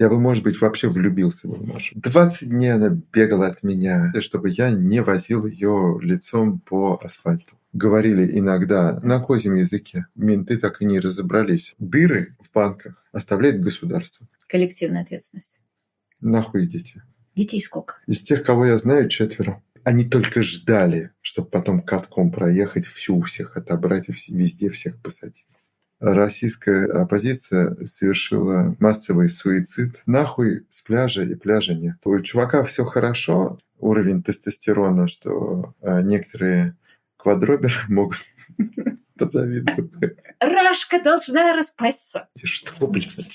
Я бы, может быть, вообще влюбился бы в Машу. 20 дней она бегала от меня, чтобы я не возил ее лицом по асфальту. Говорили иногда на козьем языке. Менты так и не разобрались. Дыры в банках оставляет государство. Коллективная ответственность. Нахуй идите. Детей сколько? Из тех, кого я знаю, 4. Они только ждали, чтобы потом катком проехать, у всех отобрать и везде всех посадить. Российская оппозиция совершила массовый суицид. Нахуй с пляжа, и пляжа нет. У чувака все хорошо, уровень тестостерона, что некоторые квадроберы могут позавидовать. Рашка должна распасться. Что, блядь?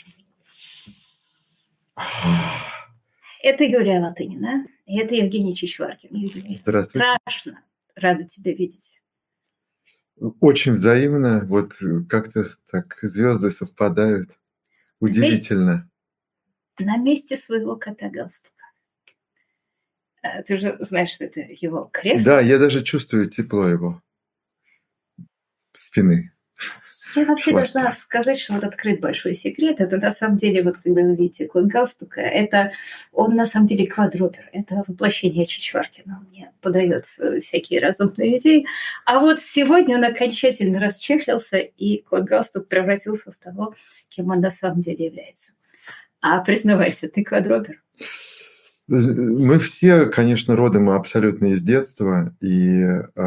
Это Юлия Латынина, и это Евгений Чичваркин. Юлия, страшно. Рада тебя видеть. Очень взаимно. Вот как-то так звезды совпадают. Удивительно. На месте своего кота галстука. Ты же знаешь, что это его кресло. Да, я даже чувствую тепло его спины. Я вообще должна сказать, что вот открыть большой секрет, это на самом деле, вот когда вы видите кот галстука, это он на самом деле квадробер, это воплощение Чичваркина, он мне подает всякие разумные идеи. А вот сегодня он окончательно расчехлился, и кот галстук превратился в того, кем он на самом деле является. А признавайся, ты квадробер? Мы все, конечно, родом абсолютно из детства, и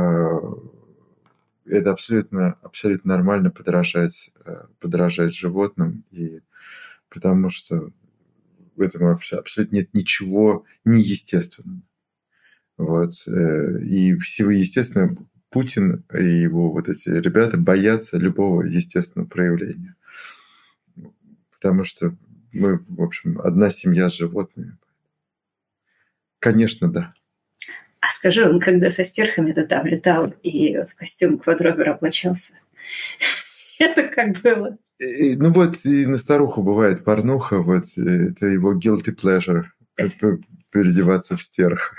это абсолютно нормально подражать животным, и потому что в этом вообще абсолютно нет ничего неестественного. Вот. И всего естественно, Путин и его вот эти ребята боятся любого естественного проявления. Потому что мы, в общем, одна семья с животными. Конечно, да. А скажи, он когда со стерхами-то там летал и в костюм квадробера облачался, это как было? Ну вот и на старуху бывает порнуха, вот это его guilty pleasure, переодеваться в стерх.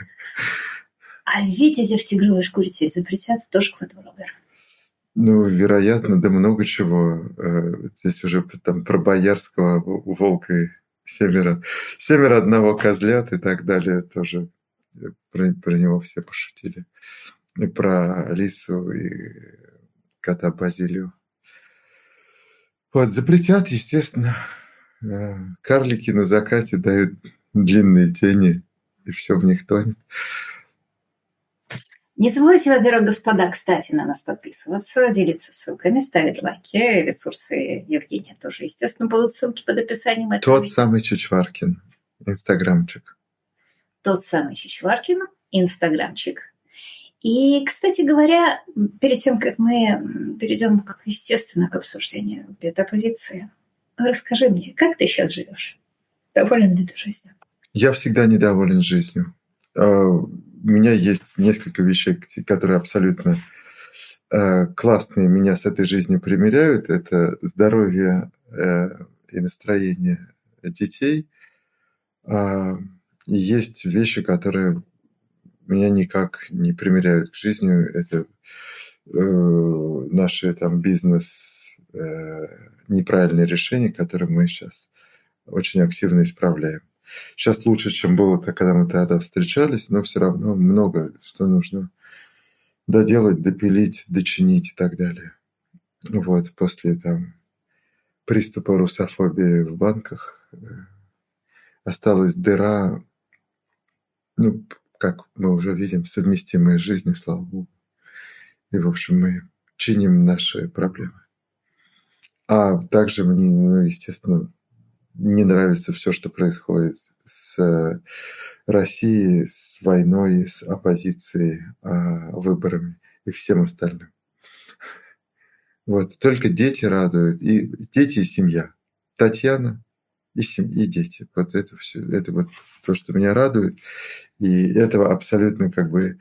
А Витязя в тигровой шкуре тебе запретят, тоже квадробер? Ну, вероятно, да много чего. Здесь уже там про боярского волка и семеро одного козлят и так далее тоже. Про него все пошутили. И про Алису, и кота Базилию. Вот, запретят, естественно. Карлики на закате дают длинные тени, и все в них тонет. Не забывайте, во-первых, господа, кстати, на нас подписываться, делиться ссылками, ставить лайки. Ресурсы Евгения тоже, естественно, будут ссылки под описанием этого Тот самый Чичваркин, инстаграмчик. Тот самый Чичваркин, инстаграмчик. И, кстати говоря, перед тем, как мы перейдем, как естественно, к обсуждению оппозиции, расскажи мне, как ты сейчас живешь? Доволен ли ты жизнью? Я всегда недоволен жизнью. У меня есть несколько вещей, которые абсолютно классные меня с этой жизнью примиряют. Это здоровье и настроение детей. И есть вещи, которые меня никак не примиряют к жизни. Это наши там бизнес неправильные решения, которые мы сейчас очень активно исправляем. Сейчас лучше, чем было, когда мы тогда встречались, но все равно много что нужно доделать, допилить, дочинить и так далее. Вот, после там приступа русофобии в банках осталась дыра, ну, как мы уже видим, совместимая с жизнью, слава богу. И, в общем, мы чиним наши проблемы. А также мне, естественно, не нравится все, что происходит с Россией, с войной, с оппозицией, выборами и всем остальным. Вот. Только дети радуют. И дети, и семья. Татьяна и дети. Вот это все. Это вот то, что меня радует. И этого абсолютно как бы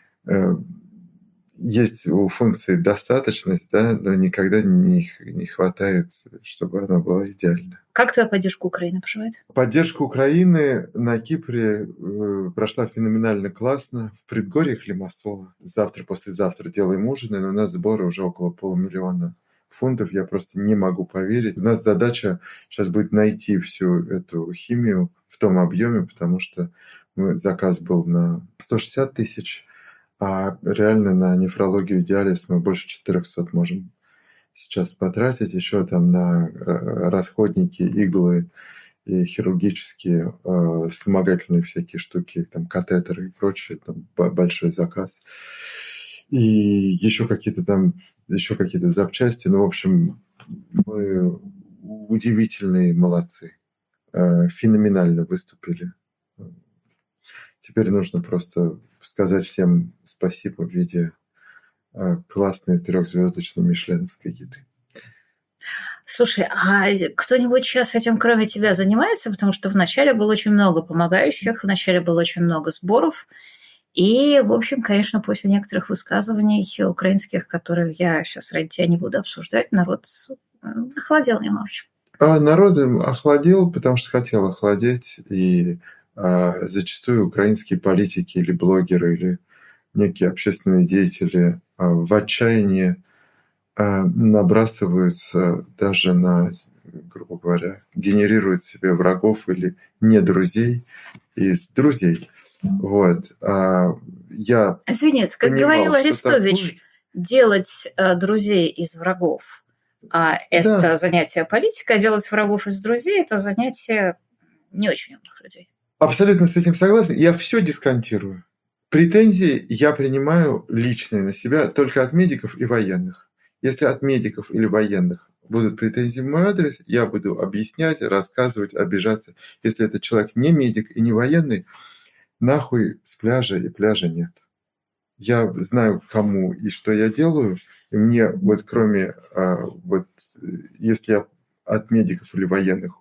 есть у функции достаточность, да, но никогда не хватает, чтобы она была идеальна. Как твоя поддержка Украины поживает? Поддержка Украины на Кипре прошла феноменально классно. В предгорьях Лимассола. Завтра, послезавтра делаем ужины, но у нас сборы уже около 500 000 фунтов, я просто не могу поверить. У нас задача сейчас будет найти всю эту химию в том объеме, потому что заказ был на 160 тысяч, а реально на нефрологию и диализ мы больше 400 можем сейчас потратить. Еще там на расходники, иглы и хирургические вспомогательные всякие штуки, там катетеры и прочее, там большой заказ. И еще какие-то запчасти. Ну, в общем, мы удивительные молодцы. Феноменально выступили. Теперь нужно просто сказать всем спасибо в виде классной 3-звездочной мишленовской еды. Слушай, а кто-нибудь сейчас этим кроме тебя занимается? Потому что вначале было очень много помогающих, вначале было очень много сборов. И, в общем, конечно, после некоторых высказываний украинских, которые я сейчас ради тебя не буду обсуждать, народ охладел немножечко. Народ охладел, потому что хотел охладеть, и зачастую украинские политики или блогеры, или некие общественные деятели в отчаянии набрасываются даже на, грубо говоря, генерируют себе врагов или не друзей из друзей. Вот. Извини, как говорил Арестович, делать друзей из врагов это занятие политика, а делать врагов из друзей – это занятие не очень умных людей. Абсолютно с этим согласен. Я все дисконтирую. Претензии я принимаю личные на себя только от медиков и военных. Если от медиков или военных будут претензии в мой адрес, я буду объяснять, рассказывать, обижаться. Если этот человек не медик и не военный, нахуй с пляжа, и пляжа нет. Я знаю, кому и что я делаю. И мне вот кроме, если я от медиков или военных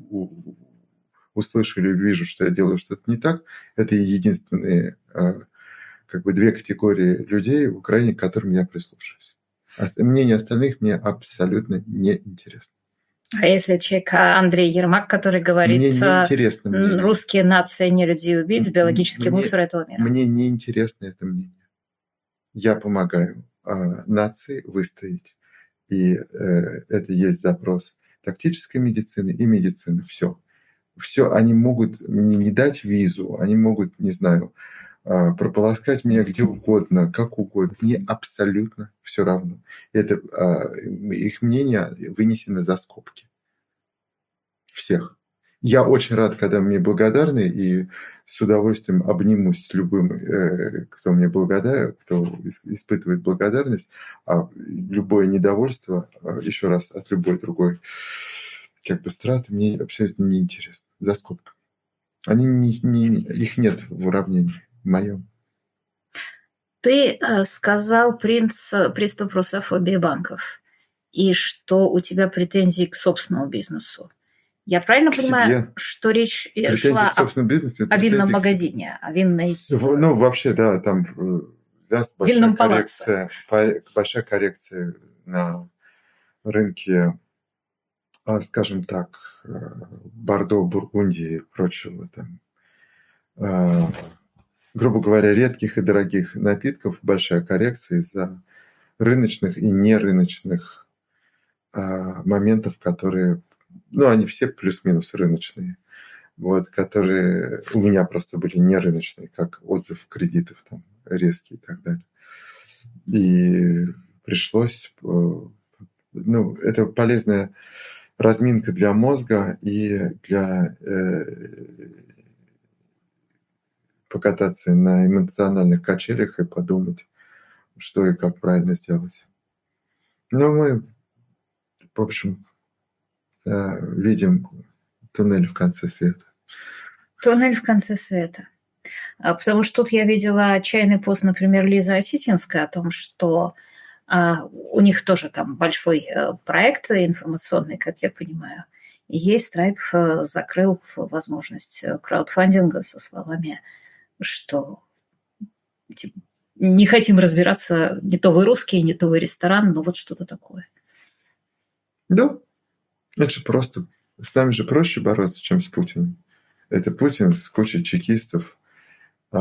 услышу или вижу, что я делаю что-то не так, это единственные две категории людей в Украине, к которым я прислушиваюсь. Мнение остальных мне абсолютно не интересно. А если человек Андрей Ермак, который говорит, русские нация не людей убить, биологический мусор этого мира? Мне не интересно это мнение. Я помогаю нации выстоять. И это есть запрос тактической медицины и медицины. Все. Они могут не дать визу, они могут, не знаю, прополоскать меня где угодно, как угодно. Мне абсолютно все равно. Это их мнение вынесено за скобки. Всех. Я очень рад, когда мне благодарны, и с удовольствием обнимусь с любым, кто мне благодарен, кто испытывает благодарность, а любое недовольство, еще раз, от любой другой страты мне абсолютно неинтересно. За скобками. Их нет в уравнении моем. Ты сказал приступ русофобии банков, и что у тебя претензии к собственному бизнесу. Я правильно понимаю, что речь шла о винном магазине, о винной... Ну, вообще, да, там большая коррекция на рынке, скажем так, Бордо, Бургундии и прочего там. Грубо говоря, редких и дорогих напитков, большая коррекция из-за рыночных и нерыночных моментов, которые... Ну, они все плюс-минус рыночные, которые у меня просто были нерыночные, как отзыв кредитов там резкий и так далее. И пришлось... это полезная разминка для мозга и для покататься на эмоциональных качелях и подумать, что и как правильно сделать. Но мы, в общем, видим туннель в конце света. Туннель в конце света. Потому что тут я видела отчаянный пост, например, Лизы Осетинской о том, что у них тоже там большой проект информационный, как я понимаю. И ей Stripe закрыл возможность краудфандинга со словами, что не хотим разбираться, не то вы русские, не то вы ресторан, но вот что-то такое. Да, это же просто. С нами же проще бороться, чем с Путиным. Это Путин с кучей чекистов,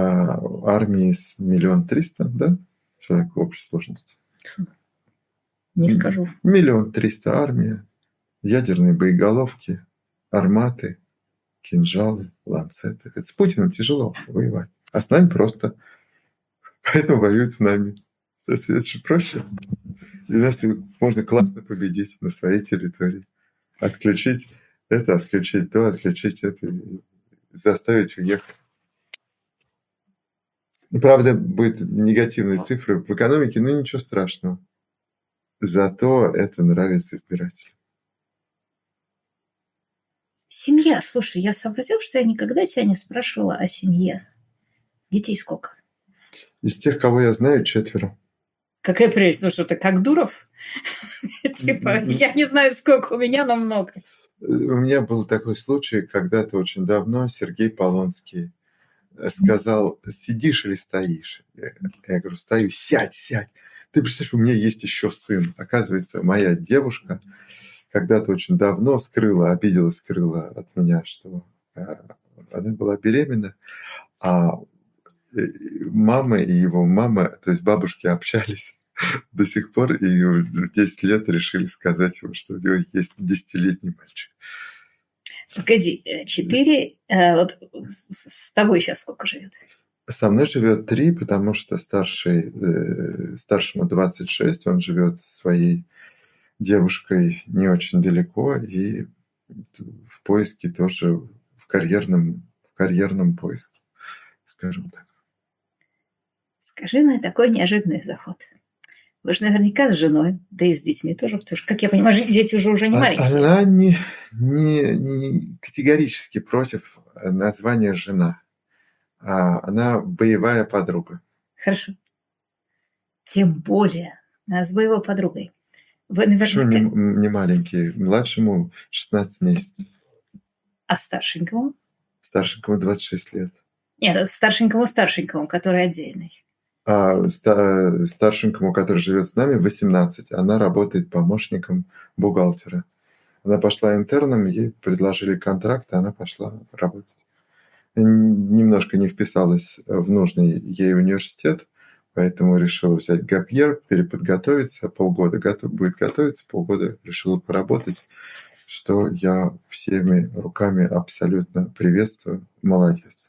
армии с 1 300 000, да? Человек в общей сложности. Не скажу. 1 300 000 армия, ядерные боеголовки, арматы, кинжалы, ланцеты. Это с Путиным тяжело воевать, а с нами просто. Поэтому воюют с нами. То есть это же проще. И нас можно классно победить на своей территории. Отключить это, отключить то, отключить это, и заставить уехать. Правда, будут негативные цифры в экономике, но ничего страшного. Зато это нравится избирателям. Семья. Слушай, я сообразил, что я никогда тебя не спрашивала о семье. Детей сколько? Из тех, кого я знаю, 4. Какая прелесть. Ну что, ты как Дуров? Типа, я не знаю, сколько у меня, но много. У меня был такой случай, когда-то очень давно Сергей Полонский сказал: сидишь или стоишь? Я говорю: стою. Сядь, сядь. Ты представляешь, у меня есть еще сын. Оказывается, моя девушка когда-то очень давно обиделась, скрыла от меня, что она была беременна, а мама и его мама, то есть бабушки, общались до сих пор, и в 10 лет решили сказать ему, что у него есть 10-летний мальчик. Погоди, 4, вот с тобой сейчас сколько живет? Со мной живет 3, потому что старшему 26, он живет со своей девушкой не очень далеко, и в поиске тоже, в карьерном поиске, скажем так. Скажи мне такой неожиданный заход. Вы же наверняка с женой, да и с детьми тоже, потому что, как я понимаю, дети уже не маленькие. Она не категорически против названия «жена». Она боевая подруга. Хорошо. Тем более с боевой подругой. Вы наверняка... Почему не маленький? Младшему 16 месяцев. А старшенькому? Старшенькому 26 лет. Нет, старшенькому, который отдельный. А старшенькому, который живет с нами, 18. Она работает помощником бухгалтера. Она пошла интерном, ей предложили контракт, и она пошла работать. Немножко не вписалась в нужный ей университет, поэтому решила взять gap year, переподготовиться, полгода будет готовиться, полгода решила поработать, что я всеми руками абсолютно приветствую. Молодец.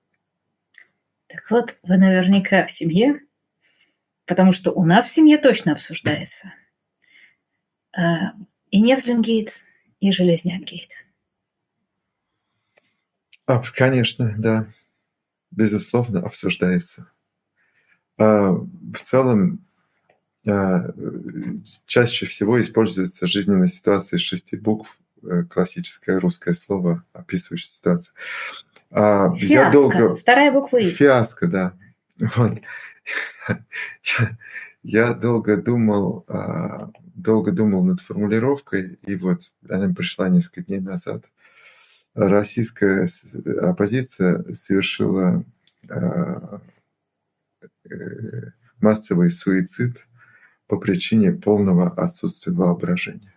Так вот, вы наверняка в семье, потому что у нас в семье точно обсуждается. И Невзлингейт, и Железнякгейт. Конечно, да. Безусловно, обсуждается. В целом, чаще всего используется жизненная ситуация из 6 букв, классическое русское слово, описывающее ситуацию. Фиаско. Вторая буква «и». Фиаско, да. Вот. Я долго думал над формулировкой, и вот она пришла несколько дней назад. Российская оппозиция совершила массовый суицид по причине полного отсутствия воображения.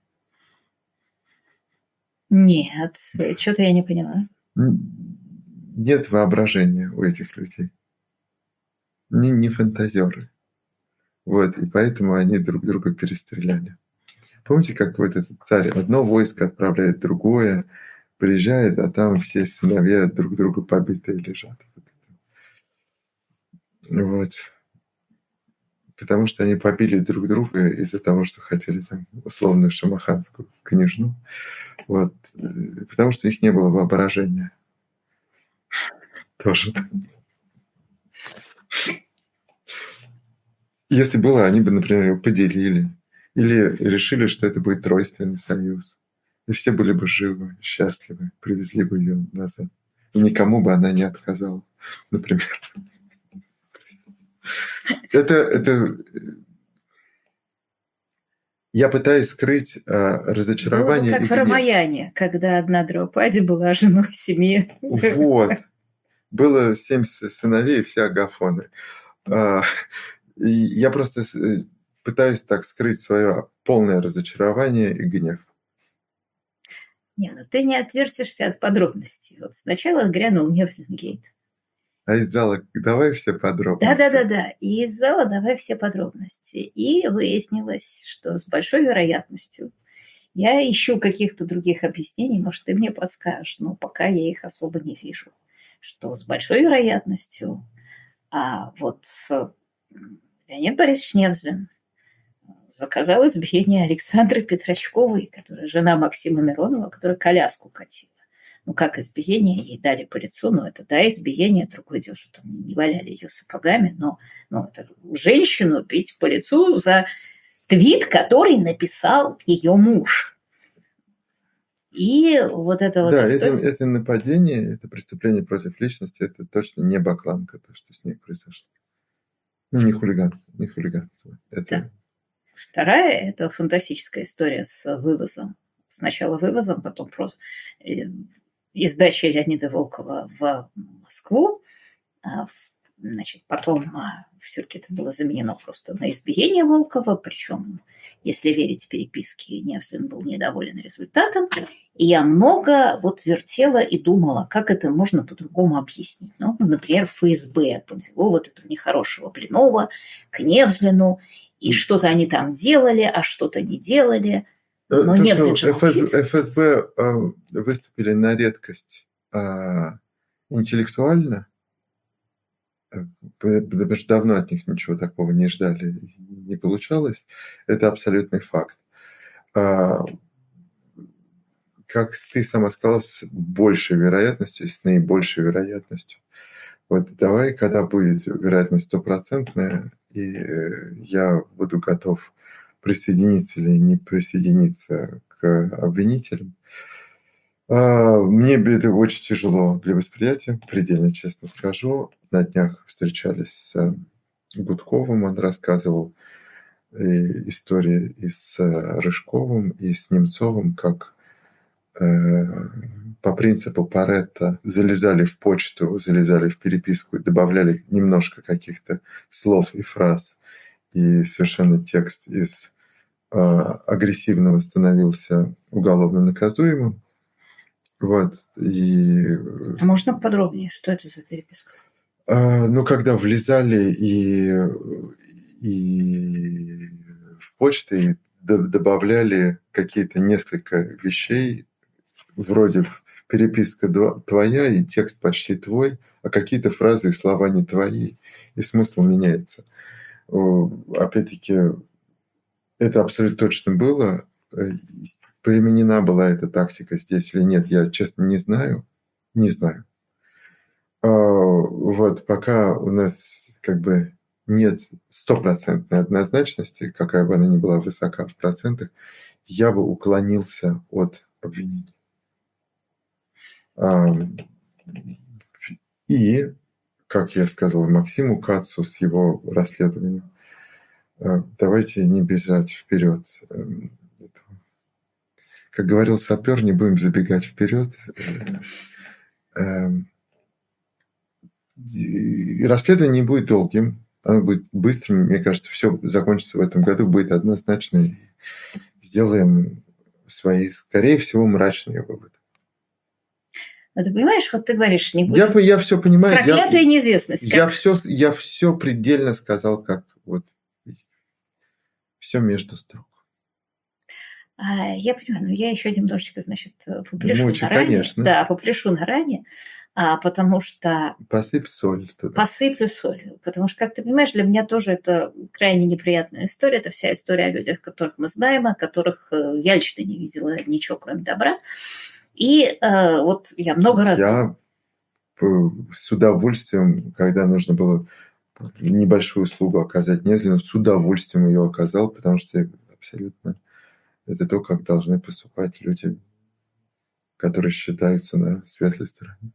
Нет, что-то я не поняла. Нет воображения у этих людей. Не фантазеры. Вот, и поэтому они друг друга перестреляли. Помните, как вот этот царь одно войско отправляет другое, приезжает, а там все сыновья друг друга побитые лежат. Вот. Потому что они побили друг друга из-за того, что хотели там условную шамаханскую княжну. Вот. Потому что у них не было воображения. Тоже. Если было, они бы, например, его поделили. Или решили, что это будет тройственный союз. И все были бы живы, счастливы, привезли бы ее назад. И никому бы она не отказала, например. Это я пытаюсь скрыть разочарование. Было бы как в Рамаяне, когда одна Драупади была женой семьи. Вот. Было 7 сыновей и все агафоны. И я просто пытаюсь так скрыть свое полное разочарование и гнев. Не, ну ты не отвертишься от подробностей. Вот сначала грянул Невзлингейт. А из зала давай все подробности. Да. И из зала давай все подробности. И выяснилось, что с большой вероятностью я ищу каких-то других объяснений, может, ты мне подскажешь, но пока я их особо не вижу. Что с большой вероятностью вот Леонид Борисович Невзлин заказал избиение Александры Петрачковой, которая жена Максима Миронова, которая коляску катила. Ну, как избиение, ей дали по лицу, но это, да, избиение, другое дело, что там не валяли ее сапогами, но это женщину бить по лицу за твит, который написал ее муж. И вот это вот... Да, это нападение, это преступление против личности, это точно не Бакланка, то, что с ней произошло. Ну, не хулиган. Это... Да. Вторая – это фантастическая история с вывозом. Сначала вывозом, потом просто из дачи Леонида Волкова в Москву. Значит, потом все-таки это было заменено просто на избиение Волкова, причем, если верить переписке, Невзлин был недоволен результатом. И я много вертела и думала, как это можно по-другому объяснить. Ну, например, ФСБ подвело вот этого нехорошего Блинова к Невзлину, и что-то они там делали, а что-то не делали. Но Невзлин же молчит. ФСБ выступили на редкость интеллектуально, потому что давно от них ничего такого не ждали, не получалось. Это абсолютный факт. Как ты сама сказала, с большей вероятностью, с наибольшей вероятностью. Вот давай, когда будет вероятность стопроцентная, и я буду готов присоединиться или не присоединиться к обвинителям. Мне это очень тяжело для восприятия, предельно честно скажу. На днях встречались с Гудковым, он рассказывал истории и с Рыжковым, и с Немцовым, как по принципу Паретто залезали в почту, залезали в переписку, добавляли немножко каких-то слов и фраз, и совершенно текст из агрессивного становился уголовно наказуемым. Вот, и... Можно подробнее, что это за переписка? Когда влезали и в почту и добавляли какие-то несколько вещей, вроде переписка твоя и текст почти твой, а какие-то фразы и слова не твои, и смысл меняется. Опять-таки, это абсолютно точно было. Применена была эта тактика здесь или нет, я, честно, не знаю. Не знаю. Вот, пока у нас нет стопроцентной однозначности, какая бы она ни была высока в процентах, я бы уклонился от обвинений. И, как я сказал Максиму Кацу с его расследованием, давайте не бежать вперед. Как говорил сапер, не будем забегать вперед. И расследование не будет долгим, оно будет быстрым. Мне кажется, все закончится в этом году, будет однозначно. Сделаем свои, скорее всего, мрачные выводы. Но ты понимаешь, вот ты говоришь, не будет. Я все понимаю. Проклятая неизвестность. Я все предельно сказал, как вот все между строк. Я понимаю, но я еще немножечко, попляшу на ране. Конечно. Да, попляшу на ране, потому что... Посыпь соль туда. Посыплю солью, потому что, как ты понимаешь, для меня тоже это крайне неприятная история. Это вся история о людях, которых мы знаем, о которых я лично не видела ничего, кроме добра. И вот я много раз... Я с удовольствием, когда нужно было небольшую услугу оказать Невзлину, с удовольствием ее оказал, потому что абсолютно это то, как должны поступать люди, которые считаются на светлой стороне.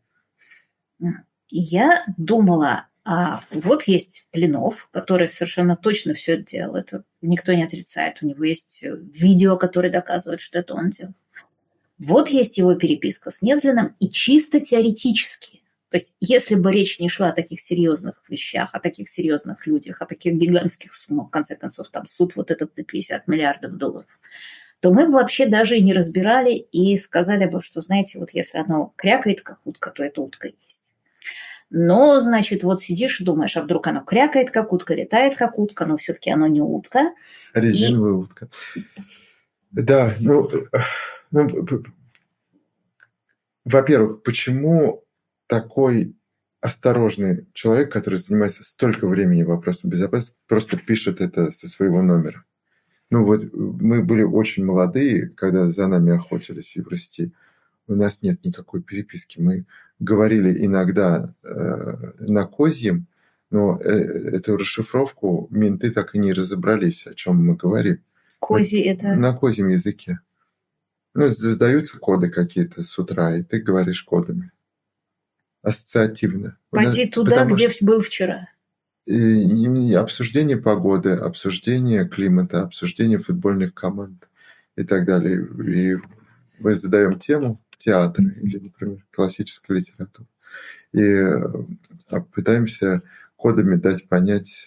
Я думала, вот есть Блинов, который совершенно точно все это делал. Это никто не отрицает. У него есть видео, которое доказывает, что это он делал. Вот есть его переписка с Невзлиным, и чисто теоретически. То есть, если бы речь не шла о таких серьезных вещах, о таких серьезных людях, о таких гигантских суммах, в конце концов, там суд вот этот на 50 миллиардов долларов, то мы бы вообще даже и не разбирали и сказали бы, что, знаете, вот если оно крякает, как утка, то это утка есть. Но, значит, вот сидишь и думаешь, а вдруг оно крякает, как утка, летает, как утка, но все-таки оно не утка. Резиновая утка. Да, во-первых, почему такой осторожный человек, который занимается столько времени вопросом безопасности, просто пишет это со своего номера? Ну вот мы были очень молодые, когда за нами охотились в Евросети. У нас нет никакой переписки. Мы говорили иногда на козьем, но эту расшифровку менты так и не разобрались, о чем мы говорим. Козий это... На козьем языке. Ну, задаются коды какие-то с утра, и ты говоришь кодами. Ассоциативно. Пойди туда, где был вчера. И обсуждение погоды, обсуждение климата, обсуждение футбольных команд и так далее. И мы задаем тему театра или, например, классической литературы. И пытаемся кодами дать понять,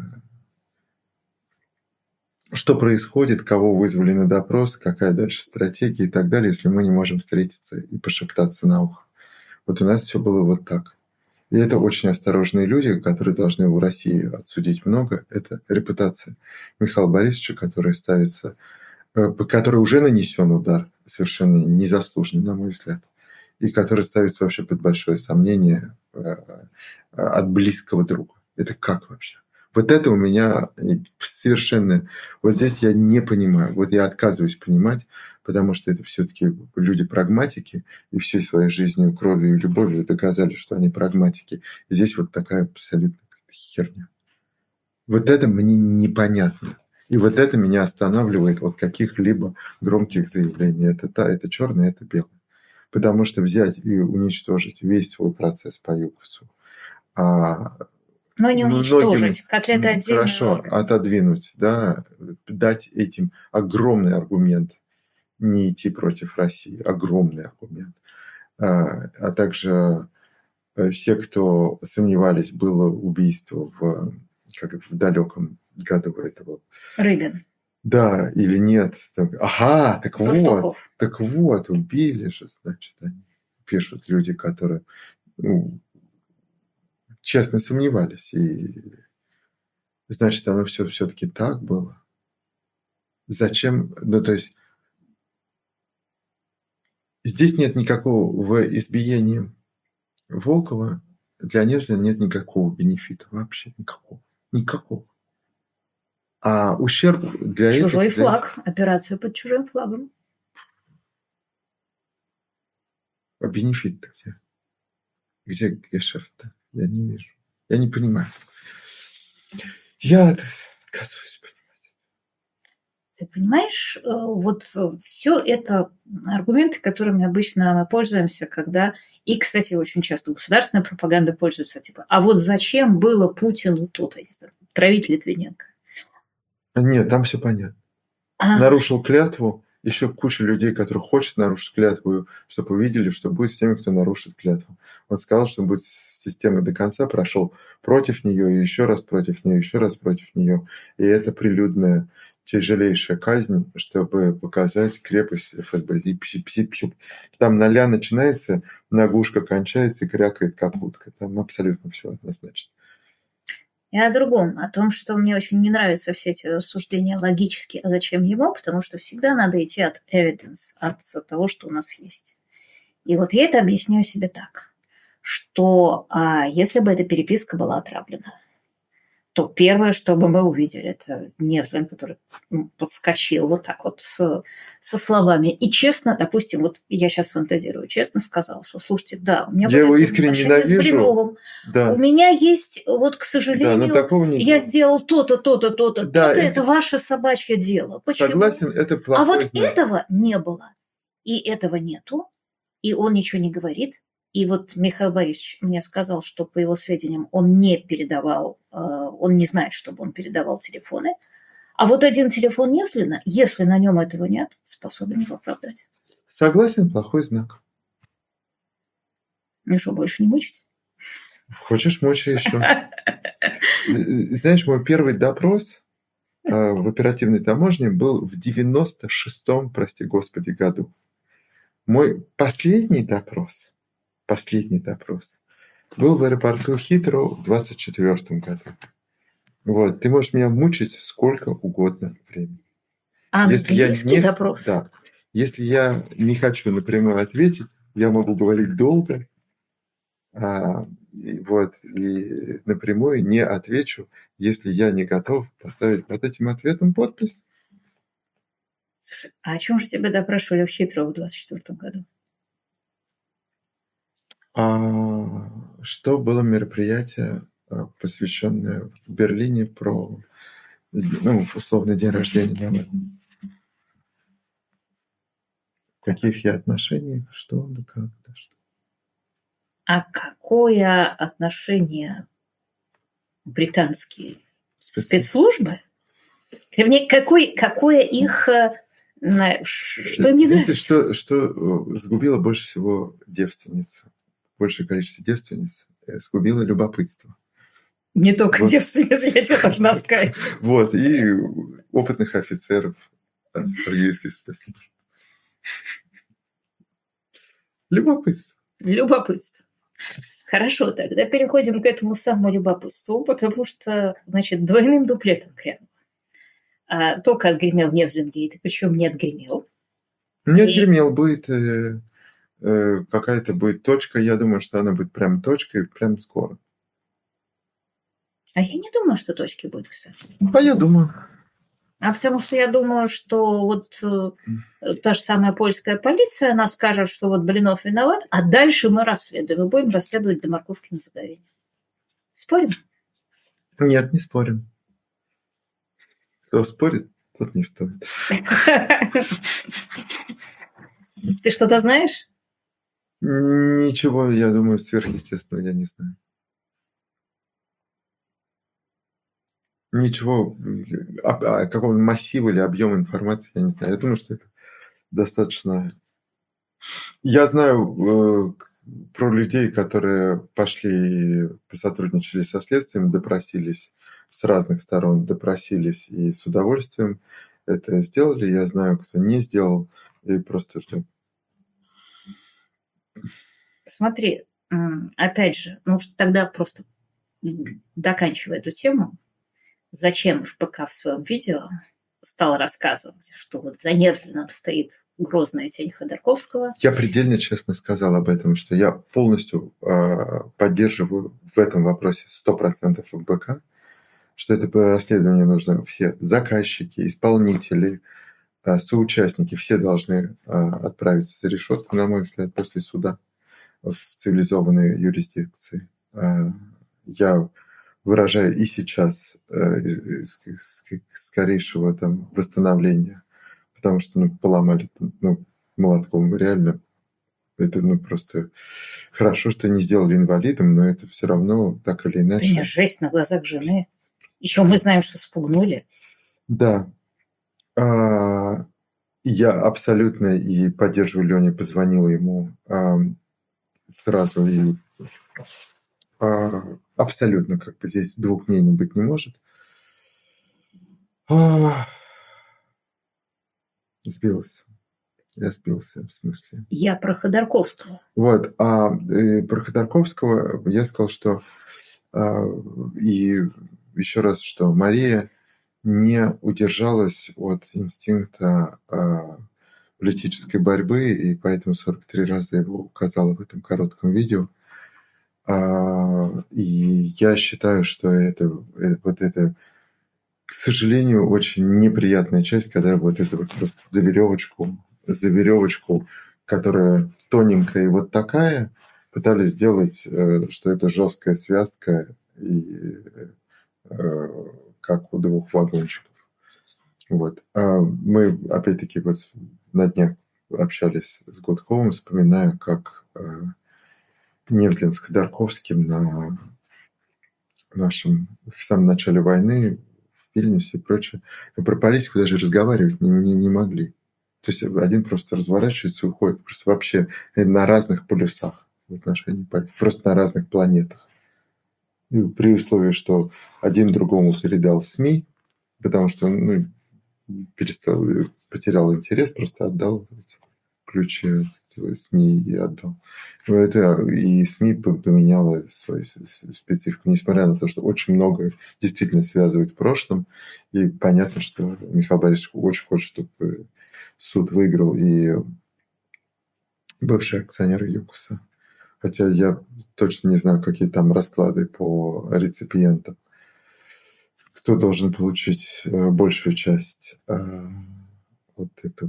что происходит, кого вызвали на допрос, какая дальше стратегия и так далее, если мы не можем встретиться и пошептаться на ухо. Вот у нас все было вот так. И это очень осторожные люди, которые должны в России отсудить много. Это репутация Михаила Борисовича, которая ставится, по которой уже нанесен удар, совершенно незаслуженный, на мой взгляд, и который ставится вообще под большое сомнение от близкого друга. Это как вообще? Вот это у меня совершенно... Вот здесь я не понимаю. Вот я отказываюсь понимать, потому что это все-таки люди-прагматики, и всей своей жизнью, кровью и любовью доказали, что они прагматики. И здесь вот такая абсолютно херня. Вот это мне непонятно. И вот это меня останавливает от каких-либо громких заявлений. Это черное, это белое. Потому что взять и уничтожить весь свой процесс по ЮКОСу, но не уничтожить, котлеты отдельно. Хорошо, отодвинуть, да, дать этим огромный аргумент не идти против России, огромный аргумент. А также все, кто сомневались, было убийство в далеком году этого. Рыбин. Да, или нет. Так Пастухов. вот, убили же, значит, они пишут люди, которые честно сомневались. И значит, оно все-таки так было. Зачем? Ну, то есть здесь нет никакого в избиении Волкова, для Невзина нет никакого бенефита, вообще никакого. А ущерб для Чужой флаг, операция под чужим флагом. А бенефит-то где? Где гешефт-то? Я не вижу. Я не понимаю. Я отказываюсь понимать. Ты понимаешь, вот все это аргументы, которыми обычно мы пользуемся, когда... И, кстати, очень часто государственная пропаганда пользуется, типа, а вот зачем было Путину тут, травить Литвиненко? Нет, там все понятно. Нарушил клятву, еще куча людей, которые хотят нарушить клятву, чтобы увидели, что будет с теми, кто нарушит клятву. Он сказал, что будет система до конца, прошел против нее, и еще раз против нее, еще раз против нее. И это прилюдная, тяжелейшая казнь, чтобы показать крепость ФСБ. И там 0 начинается, нагушка кончается и крякает как утка. Там абсолютно все однозначно. И о другом, о том, что мне очень не нравятся все эти рассуждения логические, а зачем ему, потому что всегда надо идти от evidence, от того, что у нас есть. И вот я это объясняю себе так, что если бы эта переписка была отравлена, то первое, что бы мы увидели, это Невзлин, который подскочил вот так вот со словами. И честно, допустим, вот я сейчас фантазирую, честно сказал, что, слушайте, да, у меня я его искренне ненавижу. Да. У меня есть, вот, к сожалению, я сделал то-то, то-то, то-то, да, то-то, это ваше собачье дело. Почему? Согласен, это плохой знак. Вот этого не было. И этого нету. И он ничего не говорит. И вот Михаил Борисович мне сказал, что, по его сведениям, он не передавал, он не знает, чтобы он передавал телефоны. А вот один телефон Невзлина, если на нем этого нет, способен его оправдать. Согласен, плохой знак. Ну что, больше не мучить? Хочешь, мучи еще. Знаешь, мой первый допрос в оперативной таможне был в 96-м, прости господи, году. Мой последний допрос Был в аэропорту Хитроу в 24-м году. Вот, ты можешь меня мучить сколько угодно времени. Английский допрос? Да. Если я не хочу напрямую ответить, я могу говорить долго, и напрямую не отвечу, если я не готов поставить под этим ответом подпись. Слушай, а о чем же тебя допрашивали в Хитроу в 24-м году? Что было мероприятие, посвященное в Берлине про, условный день рождения Гамлета? Каких я отношений, что, да как, да что. А какое отношение британские спецслужбы? Вернее, какое их... Что им не нравится? Знаете, что сгубило больше всего девственниц? Большее количество девственниц сгубило любопытство. Не только девственниц, я тебе должна сказать. Вот, и опытных офицеров английских спецслужб. Любопытство. Любопытство. Хорошо, тогда переходим к этому самому любопытству, потому что, значит, двойным дуплетом грянул. Только отгремел Невзенгейт, причем не отгремел. Не отгремел, будет какая-то будет точка, я думаю, что она будет прям точкой, прям скоро. А я не думаю, что точки будут, кстати. А я думаю. Потому что я думаю, что вот та же самая польская полиция, она скажет, что вот Блинов виноват, а дальше мы расследуем. И будем расследовать до морковки на заговение. Спорим? Нет, не спорим. Кто спорит, тот не стоит. Ты что-то знаешь? Ничего, я думаю, сверхъестественного я не знаю. Ничего, какого массива или объема информации я не знаю. Я думаю, что это достаточно... Я знаю про людей, которые пошли, посотрудничали со следствием, допросились с разных сторон, допросились и с удовольствием это сделали. Я знаю, кто не сделал, и просто ждем. Смотри, опять же, тогда просто доканчивая эту тему, зачем ФПК в своем видео стал рассказывать, что вот за Невзлиным стоит грозная тень Ходорковского. Я предельно честно сказал об этом, что я полностью поддерживаю в этом вопросе 100% ФБК, что это расследование нужно все заказчики, исполнители, соучастники, все должны отправиться за решетку, на мой взгляд, после суда в цивилизованной юрисдикции. Я выражаю и сейчас скорейшего там восстановления, потому что поломали молотком реально. Это просто хорошо, что не сделали инвалидом, но это все равно так или иначе. Да жесть на глазах жены. Еще мы знаем, что спугнули. Да. Я абсолютно и поддерживаю Леню, позвонила ему сразу и абсолютно здесь двух мнений быть не может. Сбился. Я сбился, в смысле. Я про Ходорковского. Вот. Про Ходорковского я сказал, что и еще раз, что Мария не удержалась от инстинкта политической борьбы, и поэтому 43 раза его указала в этом коротком видео. И я считаю, что это, к сожалению, очень неприятная часть, когда вот это вот просто за веревочку, которая тоненькая и вот такая, пытались сделать, что это жесткая связка, и как у двух вагончиков. Вот. Мы, опять-таки, вот на днях общались с Гудковым, вспоминая, как Невзлин с Ходорковским на в самом начале войны в Вильнюсе и прочее. Мы про политику даже разговаривать не могли. То есть один просто разворачивается и уходит. Просто вообще на разных полюсах в отношении политики. Просто на разных планетах. И при условии, что один другому передал СМИ, потому что потерял интерес, просто отдал ключи от СМИ и отдал. Это и СМИ поменяло свою специфику, несмотря на то, что очень много действительно связывает в прошлом. И понятно, что Михаил Борисович очень хочет, чтобы суд выиграл и бывший акционер ЮКОСа. Хотя я точно не знаю, какие там расклады по реципиентам. Кто должен получить большую часть от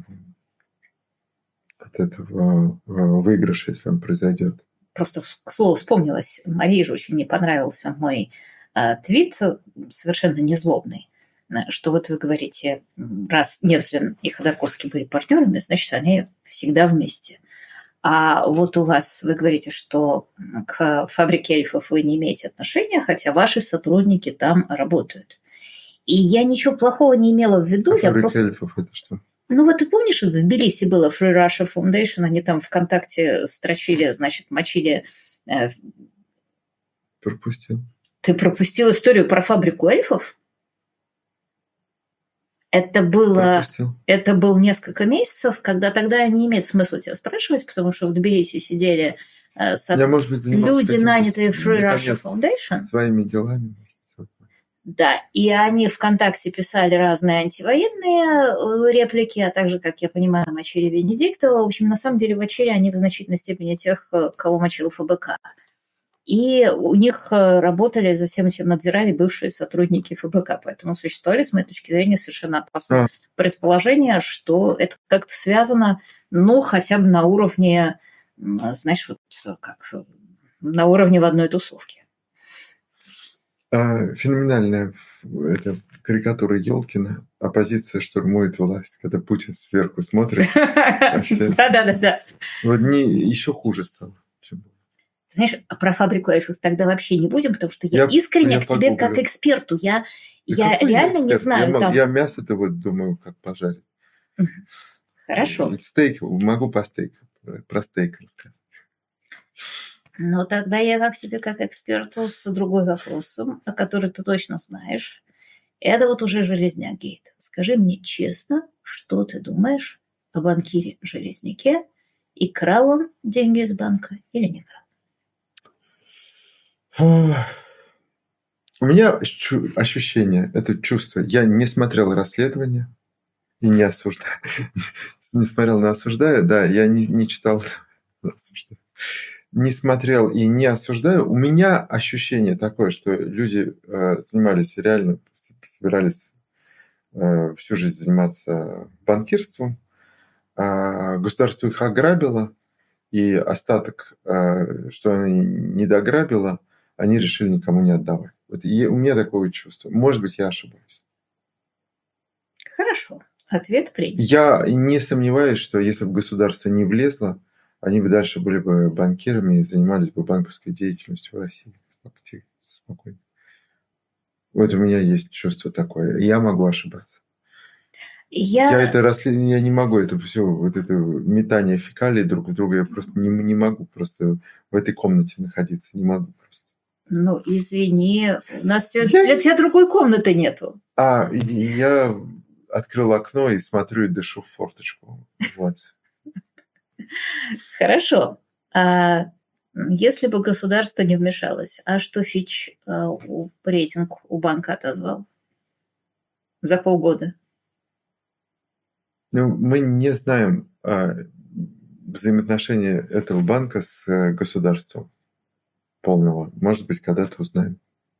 этого выигрыша, если он произойдет. Просто, к слову, вспомнилось, Марии же очень не понравился мой твит, совершенно незлобный, что вот вы говорите, раз Невзлин и Ходорковский были партнерами, значит, они всегда вместе. А вот у вас, вы говорите, что к фабрике эльфов вы не имеете отношения, хотя ваши сотрудники там работают. И я ничего плохого не имела в виду. Фабрика эльфов – это что? Ну вот ты помнишь, в Тбилиси было Free Russia Foundation, они там ВКонтакте строчили, значит, мочили... Пропустил. Ты пропустил историю про фабрику эльфов? Это было несколько месяцев, когда тогда не имеет смысла тебя спрашивать, потому что в Тбилиси сидели люди, нанятые Free Russia Foundation. Своими делами. Да, и они ВКонтакте писали разные антивоенные реплики, а также, как я понимаю, мочили Венедиктова. В общем, на самом деле мочили они в значительной степени тех, кого мочил ФБК. И у них работали, за всем этим надзирали бывшие сотрудники ФБК. Поэтому существовали, с моей точки зрения, совершенно опасные предположения, что это как-то связано, ну, хотя бы на уровне, знаешь, вот как на уровне в одной тусовке. Феноменальная эта карикатура Ёлкина. Оппозиция штурмует власть, когда Путин сверху смотрит. Да. Вот еще хуже стало. Знаешь, про фабрику эльфов тогда вообще не будем, потому что я искренне к тебе как эксперту. Я реально не знаю. Я мясо-то вот думаю, как пожарить. Хорошо. Стейк, могу про стейк рассказать. Но тогда я к тебе как эксперту с другой вопросом, о который ты точно знаешь. Это вот уже Железнякгейт. Скажи мне честно, что ты думаешь о банкире Железняке, и крал он деньги из банка или не крал? У меня ощущение, это чувство. Я не смотрел расследование и не осуждаю. Не смотрел, но осуждаю. Да, я не читал, не смотрел и не осуждаю. У меня ощущение такое, что люди занимались реально, собирались всю жизнь заниматься банкирством. Государство их ограбило, и остаток, что оно не дограбило, они решили никому не отдавать. Вот у меня такое чувство. Может быть, я ошибаюсь. Хорошо. Ответ принят. Я не сомневаюсь, что если бы государство не влезло, они бы дальше были бы банкирами и занимались бы банковской деятельностью в России. Спокойно. Вот у меня есть чувство такое. Я могу ошибаться. Я не могу, это все, вот это метание фекалий друг в друга, я просто не могу просто в этой комнате находиться, не могу просто. Ну, извини, у нас для тебя другой комнаты нету. Я открыл окно и смотрю и дышу в форточку. Вот. Хорошо. Если бы государство не вмешалось, а что Фич рейтинг у банка отозвал за полгода? Ну, мы не знаем взаимоотношения этого банка с государством полного. Может быть, когда-то узнаем.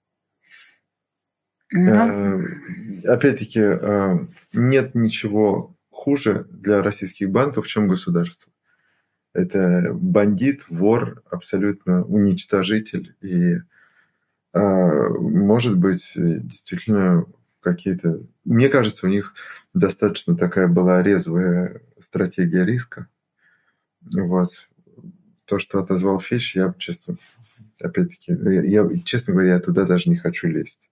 Опять-таки, нет ничего хуже для российских банков, чем государство. Это бандит, вор, абсолютно уничтожитель. И, может быть, действительно какие-то... Мне кажется, у них достаточно такая была резвая стратегия риска. Вот. То, что отозвал Фич, я, честно говоря, я туда даже не хочу лезть.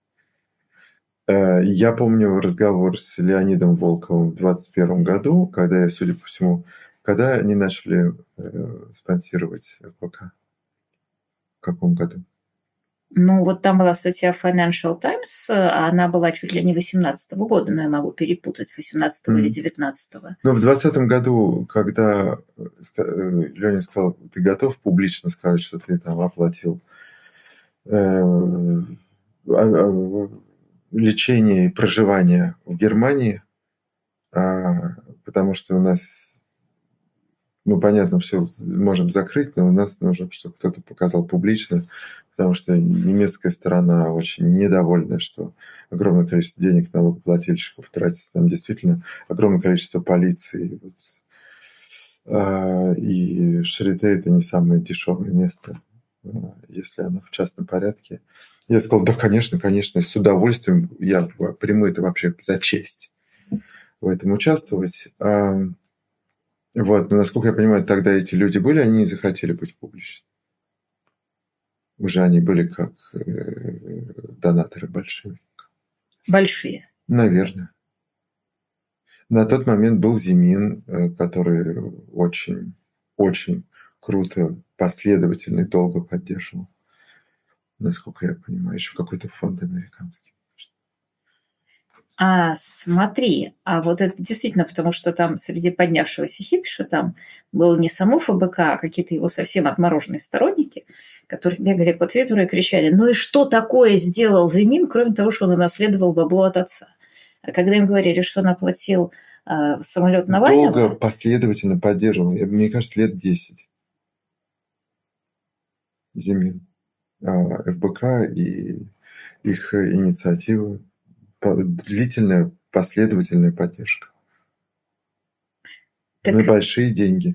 Я помню разговор с Леонидом Волковым в 2021 году, когда, судя по всему, когда они начали спонсировать ФБК? В каком году? Ну, вот там была статья Financial Times, она была чуть ли не 18-го года, но я могу перепутать, 18-го или 19-го. Но в 2020 году, когда Леня сказал, ты готов публично сказать, что ты там оплатил лечение и проживание в Германии, потому что у нас, понятно, все можем закрыть, но у нас нужно, чтобы кто-то показал публично, потому что немецкая сторона очень недовольна, что огромное количество денег налогоплательщиков тратится. Там действительно огромное количество полиции. И Шарите – это не самое дешевое место, если оно в частном порядке. Я сказал, да, конечно, с удовольствием. Я приму это вообще за честь в этом участвовать. Вот, но, насколько я понимаю, тогда эти люди были, они не захотели быть публичными. Уже они были как донаторы большие. Большие? Наверное. На тот момент был Зимин, который очень, очень круто, последовательно и долго поддерживал. Насколько я понимаю, еще какой-то фонд американский. Смотри, вот это действительно, потому что там среди поднявшегося хипиша там было не само ФБК, а какие-то его совсем отмороженные сторонники, которые бегали по Твиттеру и кричали, ну и что такое сделал Зимин, кроме того, что он унаследовал бабло от отца. А когда им говорили, что он оплатил самолет Навального... Долго, последовательно поддерживал, мне кажется, лет 10. Зимин. ФБК и их инициативы. Длительная, последовательная поддержка. На большие деньги.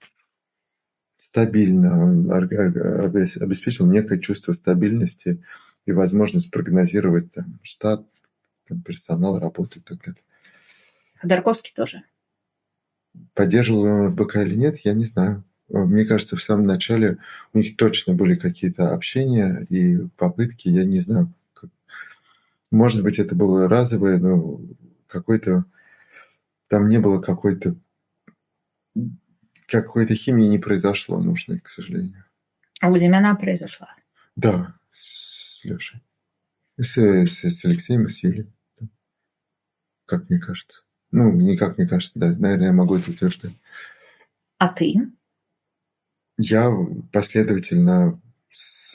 Стабильно. Обеспечил некое чувство стабильности и возможность прогнозировать там, штат, там, персонал, работу и так далее. Ходорковский тоже. Поддерживал он ФБК или нет, я не знаю. Мне кажется, в самом начале у них точно были какие-то общения и попытки, я не знаю. Может быть, это было разовое, но какой-то... Там не было какой-то химии не произошло нужной, к сожалению. А у Зимина произошла? Да, с Лешей. С Алексеем и с Юлей. Как мне кажется. Не как мне кажется, да. Наверное, я могу это утверждать. А ты? Я последовательно с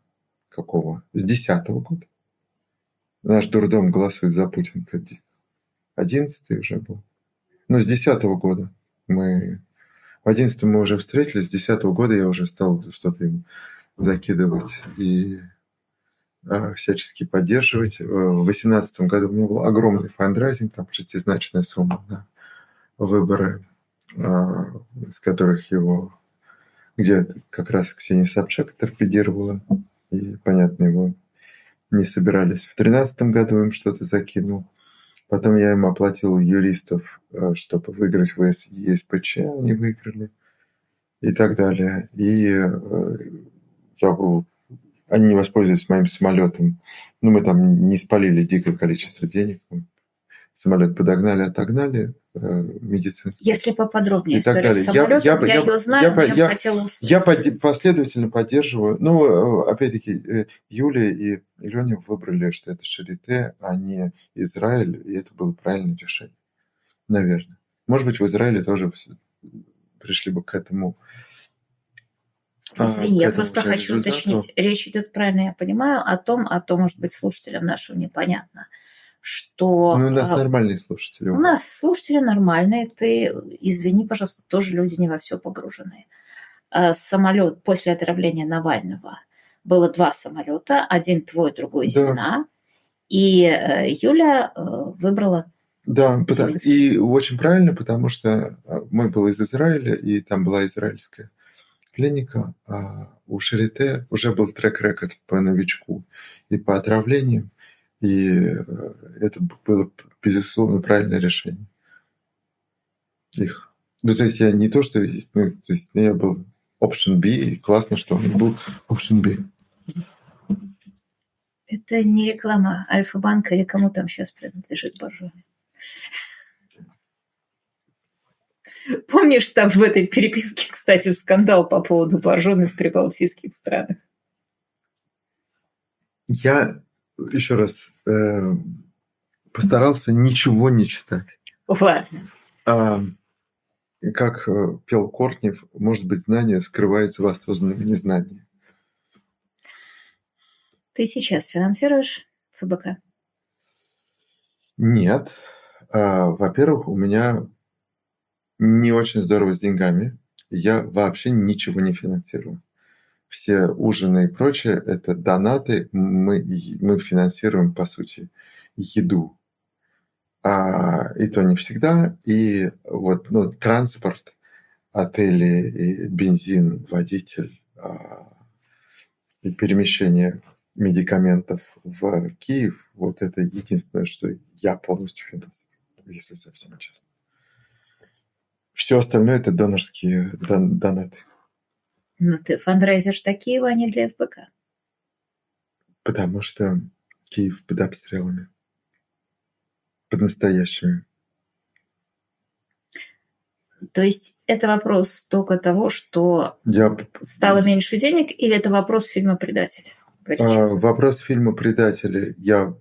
10-го года. Наш дурдом голосует за Путина. 11-й уже был. С 10-го года мы... В 11-м мы уже встретились, с 10-го года я уже стал что-то им закидывать и всячески поддерживать. В 2018 году у меня был огромный фандрайзинг, там 6-значная сумма на выборы, с которых его... где как раз Ксения Собчак торпедировала, и, понятно, его не собирались. В 2013 году им что-то закинул. Потом я им оплатил юристов, чтобы выиграть в ЕСПЧ, они выиграли и так далее. И они не воспользовались моим самолетом. Мы там не спалили дикое количество денег. Самолет подогнали, отогнали, медицинский. Если поподробнее история с самолетом, я ее знаю, но я хотела услышать. Я последовательно поддерживаю. Опять-таки, Юлия и Леня выбрали, что это Шарите, а не Израиль, и это было правильное решение. Наверное. Может быть, в Израиле тоже пришли бы к этому. Извини, я просто хочу уточнить. Речь идет, правильно я понимаю, о том, может быть, слушателям нашим непонятно, что... у нас нормальные слушатели. У нас слушатели нормальные. Ты, извини, пожалуйста, тоже люди не во все погружены. Самолет после отравления Навального. Было 2 самолета. Один твой, другой Зимина. И Юля выбрала... Да, и очень правильно, потому что мой был из Израиля, и там была израильская клиника, а у Шарите уже был трек-рекорд по новичку и по отравлениям, и это было, безусловно, правильное решение их. То есть я не то, что... я был option B, и классно, что он был option B. Это не реклама Альфа-банка или кому там сейчас принадлежит Боржоми. Помнишь, там в этой переписке, кстати, скандал по поводу Боржоми в прибалтийских странах? Я еще раз постарался ничего не читать. Ладно. Как пел Кортнев, может быть, знание скрывается в осознанном незнании. Ты сейчас финансируешь ФБК? Нет. Во-первых, у меня не очень здорово с деньгами. Я вообще ничего не финансирую. Все ужины и прочее – это донаты. Мы финансируем, по сути, еду. И то не всегда. И вот, транспорт, отели, и бензин, водитель, и перемещение медикаментов в Киев – вот это единственное, что я полностью финансирую, если совсем честно. Все остальное – это донорские донаты. Ну, ты фандрайзишь такие, а не для ФБК. Потому что Киев под обстрелами. Под настоящими. То есть это вопрос только того, что стало меньше денег, или это вопрос фильма «Предатели»? Вопрос фильма «Предатели». Я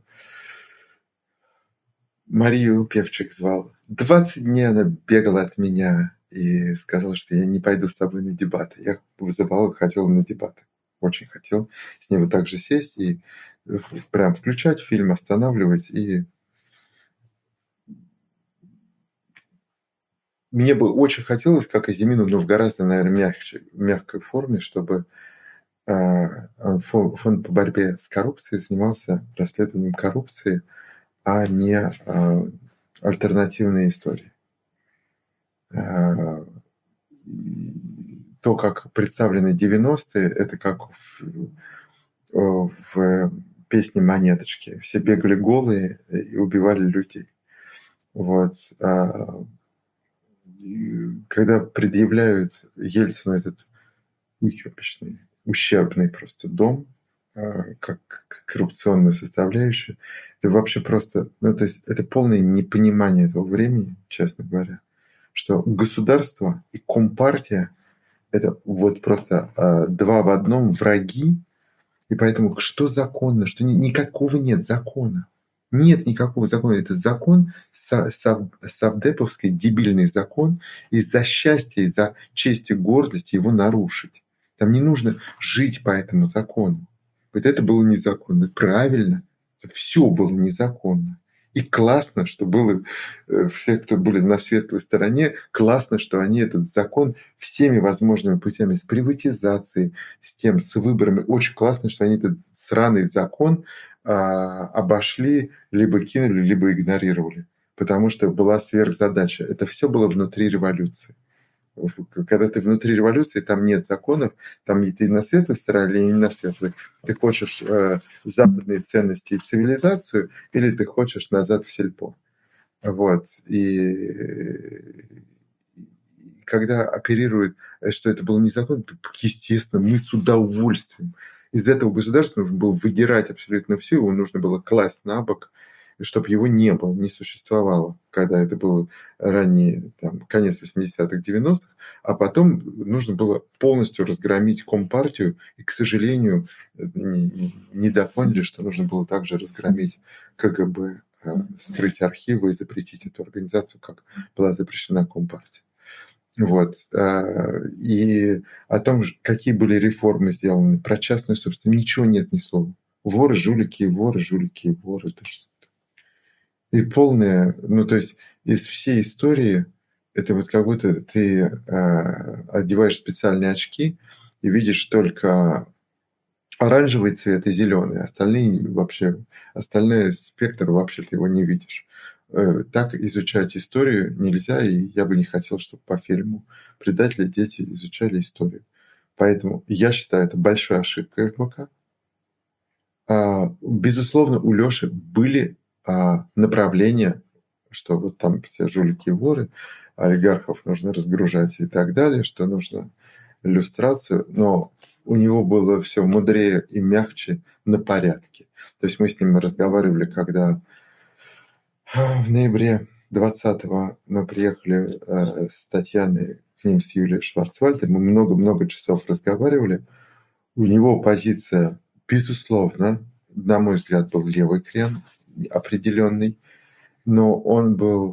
Марию Певчик звал. 20 дней она бегала от меня и сказала, что я не пойду с тобой на дебаты. Я вызывал, хотел на дебаты. Очень хотел с ней вот так же сесть и прям включать фильм, останавливать. И мне бы очень хотелось, как и Зимину, но в гораздо, наверное, мягкой форме, чтобы фонд по борьбе с коррупцией занимался расследованием коррупции, а не альтернативные истории. То, как представлены 90-е, это как в песне «Монеточки». Все бегали голые и убивали людей. Вот. Когда предъявляют Ельцину этот уебищный, ущербный просто дом, как коррупционную составляющую, это вообще просто... то есть это полное непонимание этого времени, честно говоря, что государство и компартия – это вот просто два в одном враги, и поэтому что законно, что никакого нет закона. Нет никакого закона. Это закон, совдеповский дебильный закон, из-за счастья, из-за чести, гордости его нарушить. Там не нужно жить по этому закону. Вот это было незаконно. Правильно. Все было незаконно. И классно, что было все, кто были на светлой стороне, классно, что они этот закон всеми возможными путями, с приватизацией, с выборами, очень классно, что они этот сраный закон обошли, либо кинули, либо игнорировали. Потому что была сверхзадача. Это все было внутри революции. Когда ты внутри революции, там нет законов, там ты на светлой стороне или не на светлой. Ты хочешь западные ценности и цивилизацию, или ты хочешь назад в сельпо. Вот. И когда оперируют, что это было незаконно, естественно, мы с удовольствием. Из этого государства нужно было выдирать абсолютно все, его нужно было класть на бок, чтобы его не было, не существовало, когда это было ранее, конец 80-х, 90-х, а потом нужно было полностью разгромить Компартию, и, к сожалению, не допоняли, что нужно было также разгромить КГБ, скрыть архивы и запретить эту организацию, как была запрещена Компартия. Вот. И о том, какие были реформы сделаны, про частную собственность, ничего нет ни слова. Воры, жулики, воры, жулики, воры. Это что-то. И полное, то есть из всей истории, это вот как будто ты одеваешь специальные очки и видишь только оранжевый цвет и зеленый. Остальной спектр вообще ты его не видишь. Так изучать историю нельзя, и я бы не хотел, чтобы по фильму «Предатели» дети изучали историю. Поэтому я считаю, это большой ошибкой ФБК. Безусловно, у Лёши были направления, что вот там все жулики и воры, олигархов нужно разгружать и так далее, что нужно иллюстрацию, но у него было все мудрее и мягче на порядке. То есть мы с ним разговаривали, когда в ноябре 20-го мы приехали с Татьяной к ним, с Юлией Шварцвальдом, мы много-много часов разговаривали. У него позиция, безусловно, на мой взгляд, был левый крен определенный, но он был...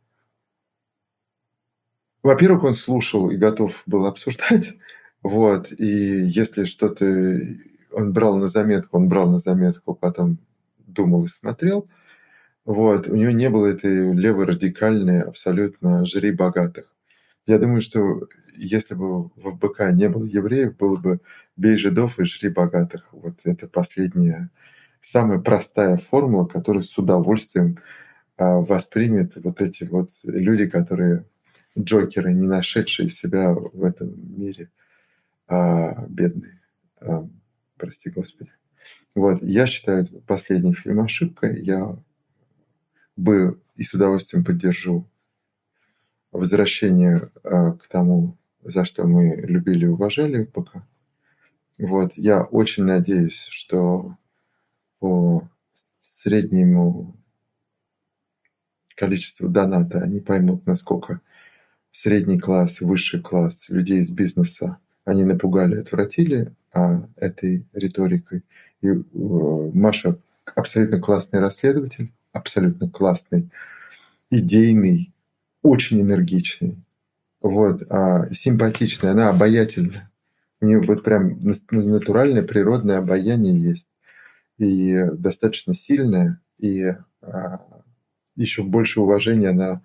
Во-первых, он слушал и готов был обсуждать, вот, и если что-то он брал на заметку, потом думал и смотрел, вот, у него не было этой левой радикальной абсолютно «жри богатых». Я думаю, что если бы в ФБК не было евреев, было бы «бей жидов и жри богатых». Вот это последняя, самая простая формула, которую с удовольствием воспримет вот эти вот люди, которые джокеры, не нашедшие себя в этом мире, бедные. Прости Господи. Вот, я считаю последний фильм ошибкой. Я бы и с удовольствием поддержу возвращение к тому, за что мы любили и уважали ФБК. Вот, я очень надеюсь, что по среднему количеству доната они поймут, насколько средний класс, высший класс, людей из бизнеса они напугали, отвратили этой риторикой. И Маша абсолютно классный расследователь, абсолютно классный, идейный, очень энергичный, вот, симпатичный, она обаятельна. У нее вот прям натуральное природное обаяние есть. И достаточно сильное, и еще больше уважения она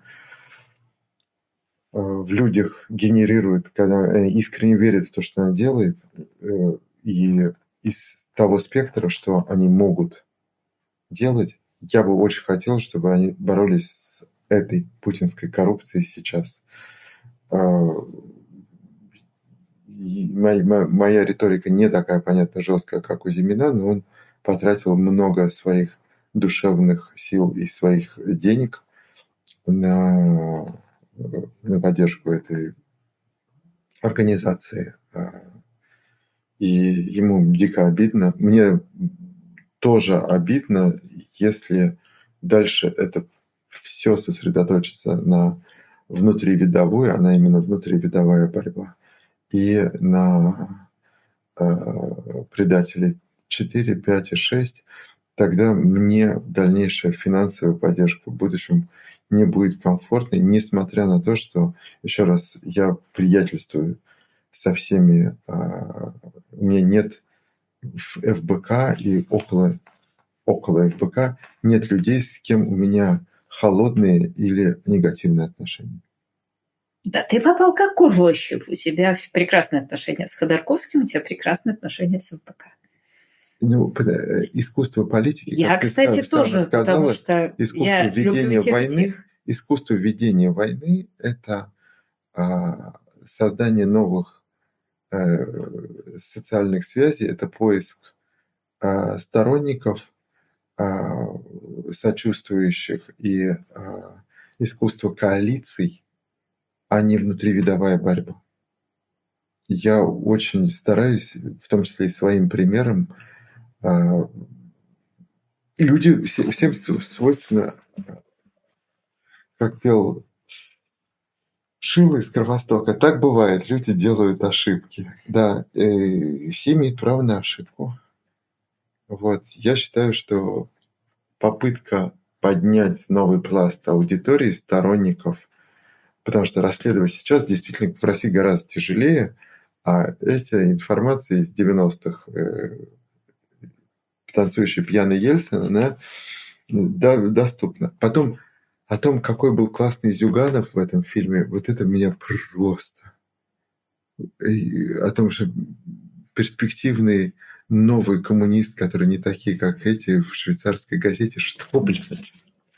в людях генерирует, когда они искренне верят в то, что она делает, и из того спектра, что они могут делать, я бы очень хотел, чтобы они боролись с этой путинской коррупцией сейчас. Моя риторика не такая, понятно, жесткая, как у Зимина, но он потратил много своих душевных сил и своих денег на поддержку этой организации. И ему дико обидно. Мне тоже обидно, если дальше это все сосредоточится на внутривидовой, она именно внутривидовая борьба, и на предателей 4, 5 и 6, тогда мне дальнейшая финансовая поддержка в будущем не будет комфортной, несмотря на то, что, еще раз, я приятельствую со всеми. У меня нет в ФБК и около ФБК нет людей, с кем у меня холодные или негативные отношения. Да, ты попал как кур в ощупь. У тебя прекрасные отношения с Ходорковским, у тебя прекрасные отношения с ФБК. Ну, искусство политики, я, как кстати, ты тоже, сказала, потому что искусство ведения войны. Искусство ведения войны – это создание новых социальных связей, это поиск сторонников, сочувствующих, и искусство коалиций, а не внутривидовая борьба. Я очень стараюсь, в том числе и своим примером, люди, всем свойственно, как пел Шило из Кровостока, так бывает, люди делают ошибки. Да, все имеют право на ошибку. Вот. Я считаю, что попытка поднять новый пласт аудитории, сторонников, потому что расследовать сейчас действительно в России гораздо тяжелее, а эта информация из 90-х, танцующий пьяный Ельцин, она доступна. Потом о том, какой был классный Зюганов в этом фильме, вот это меня просто... И о том, что перспективный новый коммунист, который не такие, как эти, в швейцарской газете. Что, блядь?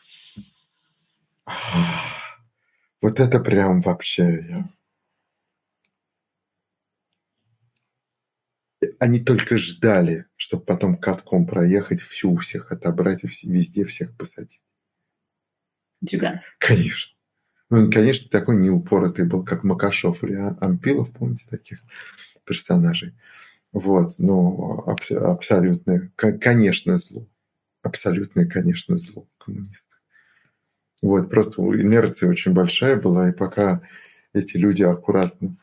Вот это прям вообще... Они только ждали, чтобы потом катком проехать, всю у всех отобрать и везде всех посадить. Зюганов. Конечно. Он, конечно, такой неупоротый был, как Макашов или Ампилов, помните таких персонажей. Вот, но абсолютное, конечно, зло. Абсолютное, конечно, зло коммунистов. Вот, просто инерция очень большая была, и пока эти люди аккуратно,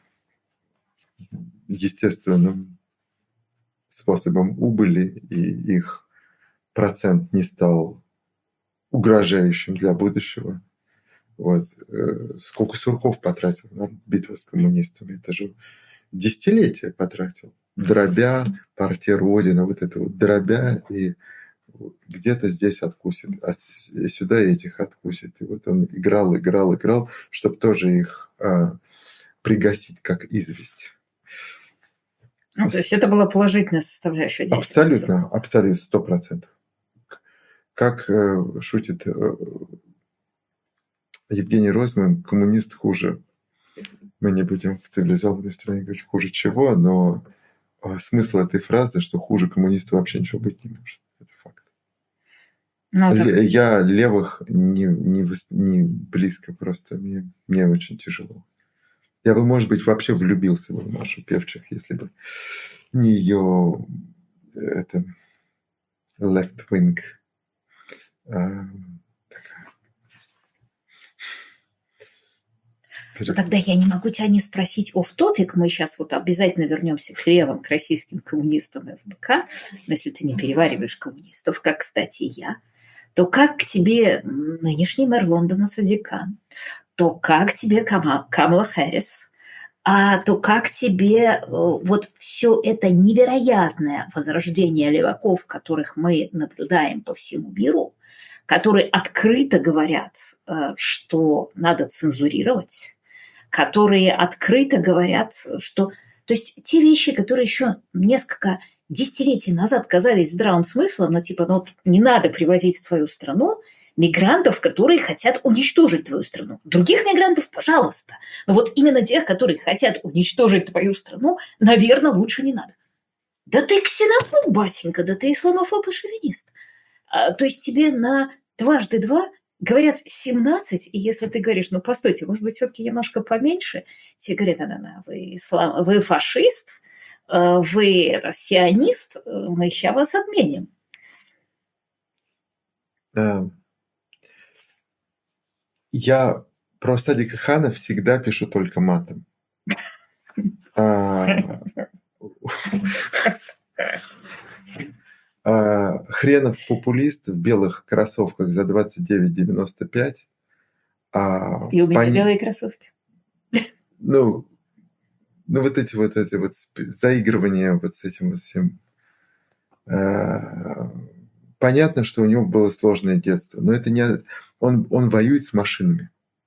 естественным способом убыли, и их процент не стал угрожающим для будущего. Вот. Сколько Сурков потратил на битву с коммунистами? Это же десятилетия потратил. Дробя, партия Родина, вот это вот дробя, и где-то здесь откусит, сюда этих откусит. И вот он играл, чтобы тоже их пригасить как известь. Ну, то есть это была положительная составляющая деятельности. Абсолютно, 100%. Как шутит Евгений Ройзман, коммунист хуже. Мы не будем в цивилизованной стране говорить хуже чего, но смысл этой фразы, что хуже коммуниста вообще ничего быть не может. Это факт. Я левых не близко просто. Мне очень тяжело. Я бы, может быть, вообще влюбился в Машу Певчих, если бы не ее это left wing. Тогда я не могу тебя не спросить off-topic. Мы сейчас вот обязательно вернемся к левым, к российским коммунистам ФБК. Но если ты не перевариваешь коммунистов, как, кстати, и я, то как к тебе нынешний мэр Лондона Садикан, то как тебе Камала Хэррис, то как тебе вот все это невероятное возрождение леваков, которых мы наблюдаем по всему миру, которые открыто говорят, что надо цензурировать, которые открыто говорят, что... То есть те вещи, которые еще несколько десятилетий назад казались здравым смыслом, но типа, ну, не надо привозить в твою страну мигрантов, которые хотят уничтожить твою страну. Других мигрантов, пожалуйста. Но вот именно тех, которые хотят уничтожить твою страну, наверное, лучше не надо. Да ты ксенофоб, батенька, да ты исламофоб и шовинист. То есть тебе на 2 × 2 говорят 17, и если ты говоришь, ну, постойте, может быть, все-таки немножко поменьше, тебе говорят, вы фашист, вы сионист, мы сейчас вас отменим. Я про Садика Хана всегда пишу только матом. Хренов популист в белых кроссовках за 29,95. И у меня белые кроссовки. Ну, вот эти вот заигрывания вот с этим вот всем. Понятно, что у него было сложное детство, но это не... Он воюет с машинами.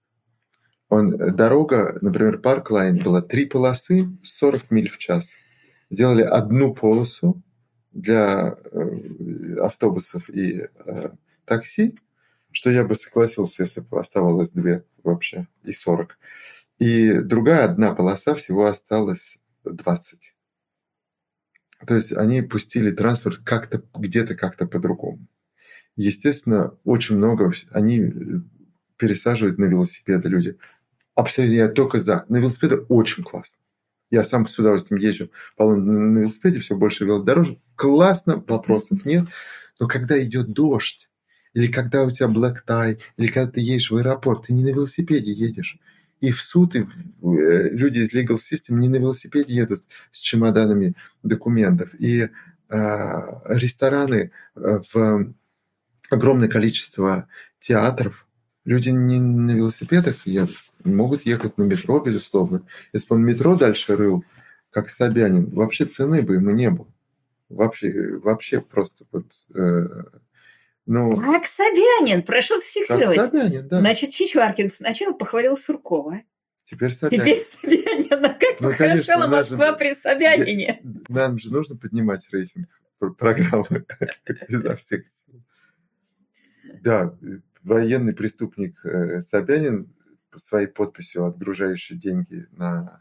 Дорога, например, Парк-Лайн была 3 полосы, 40 миль в час. Сделали 1 полосу для автобусов и такси, что я бы согласился, если бы оставалось 2 вообще, и 40. И другая 1 полоса, всего осталось 20. То есть они пустили транспорт где-то как-то по-другому. Естественно, очень много они пересаживают на велосипеды люди. Абсолютно, я только за. На велосипеды очень классно. Я сам с удовольствием езжу на велосипеде, все больше велодорожек. Классно, вопросов нет. Но когда идет дождь, или когда у тебя black tie, или когда ты едешь в аэропорт, ты не на велосипеде едешь. И в суд люди из legal system не на велосипеде едут с чемоданами документов. И рестораны, в огромное количество театров, люди не на велосипедах едут, могут ехать на метро, безусловно. Если бы он метро дальше рыл, как Собянин, вообще цены бы ему не было. Вообще просто вот... Как Собянин, прошу зафиксировать. Как Собянин, да. Значит, Чичваркин сначала похвалил Суркова. Теперь Собянин. Как похорошела Москва при Собянине. Нам же нужно поднимать рейтинг программы изо всех сил. Да, военный преступник Собянин своей подписью, отгружающий деньги на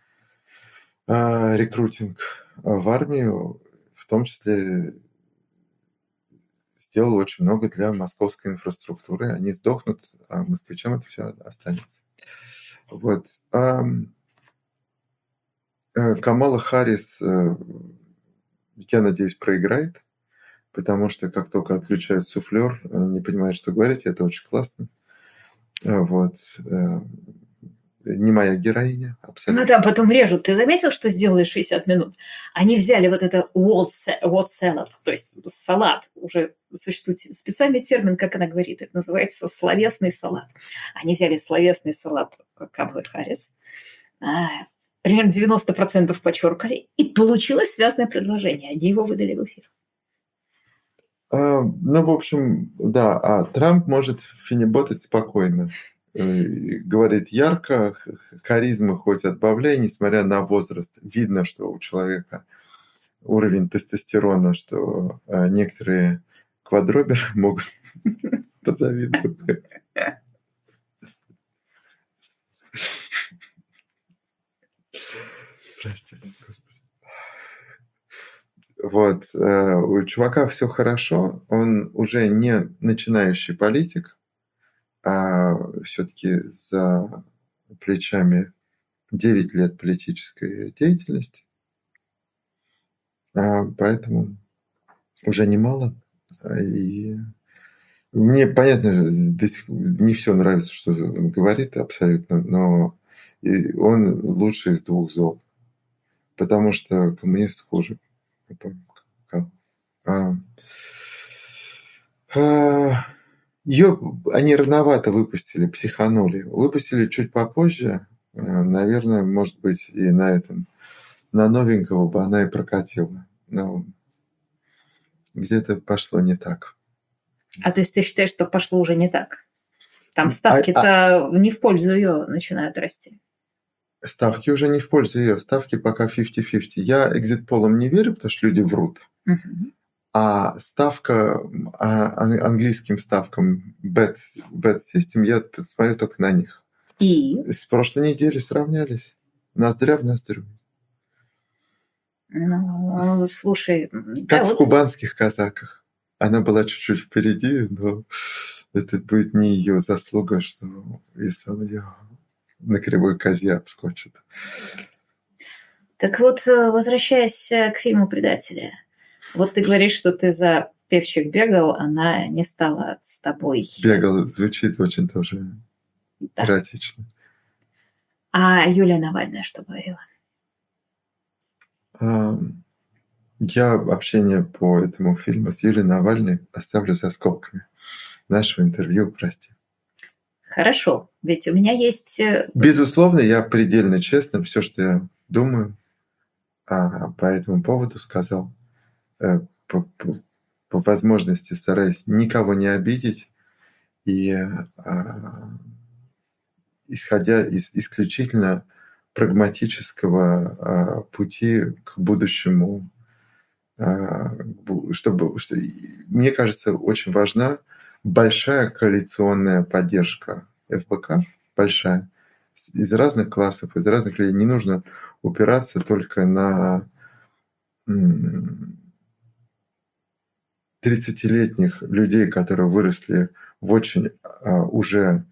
рекрутинг в армию, в том числе сделал очень много для московской инфраструктуры. Они сдохнут, а москвичам это все останется. Вот. Камала Харрис, я надеюсь, проиграет, потому что как только отключают суфлер, она не понимает, что говорить, это очень классно. Вот. не моя героиня, абсолютно. Ну, там потом режут. Ты заметил, что сделали 60 минут? Они взяли вот это word salad, то есть салат. Уже существует специальный термин, как она говорит, это называется словесный салат. Они взяли словесный салат Камалы Харрис, примерно 90% подчеркали, и получилось связанное предложение. Они его выдали в эфир. Ну, в общем, да, а Трамп может финеботать спокойно. Говорит ярко, харизма хоть отбавляй, несмотря на возраст. Видно, что у человека уровень тестостерона, что некоторые квадроберы могут позавидовать. Простите, Господи. Вот, у чувака все хорошо, он уже не начинающий политик, а все-таки за плечами 9 лет политической деятельности, поэтому уже немало. И мне, понятно, не все нравится, что он говорит абсолютно, но он лучший из двух зол, потому что коммунист хуже. Не помню, как. Ее они рановато выпустили, психанули. Выпустили чуть попозже. Наверное, может быть, и на новенького бы она и прокатила. Но где-то пошло не так. А то есть ты считаешь, что пошло уже не так? Там ставки-то не в пользу ее начинают расти. Ставки уже не в пользу ее. Ставки пока 50-50. Я экзит-полам не верю, потому что люди врут. Угу. А ставка, английским ставкам bet system, я смотрю только на них. И? С прошлой недели сравнялись. Ноздря в ноздрю. Ну, слушай... Как в кубанских казаках. Она была чуть-чуть впереди, но это будет не ее заслуга, что если он ее на кривой козе обскочит. Так вот, возвращаясь к фильму «Предатели», вот ты говоришь, что ты за певчих бегал, она не стала с тобой... Бегал звучит очень тоже эротично. А Юлия Навальная что говорила? Я общение по этому фильму с Юлией Навальной оставлю за скобками нашего интервью, прости. Хорошо, ведь у меня есть... Безусловно, я предельно честно все, что я думаю, по этому поводу сказал. По возможности стараясь никого не обидеть и исходя из исключительно прагматического пути к будущему, мне кажется, очень важна большая коалиционная поддержка ФБК, большая, из разных классов, из разных людей. Не нужно упираться только на 30-летних людей, которые выросли в очень уже,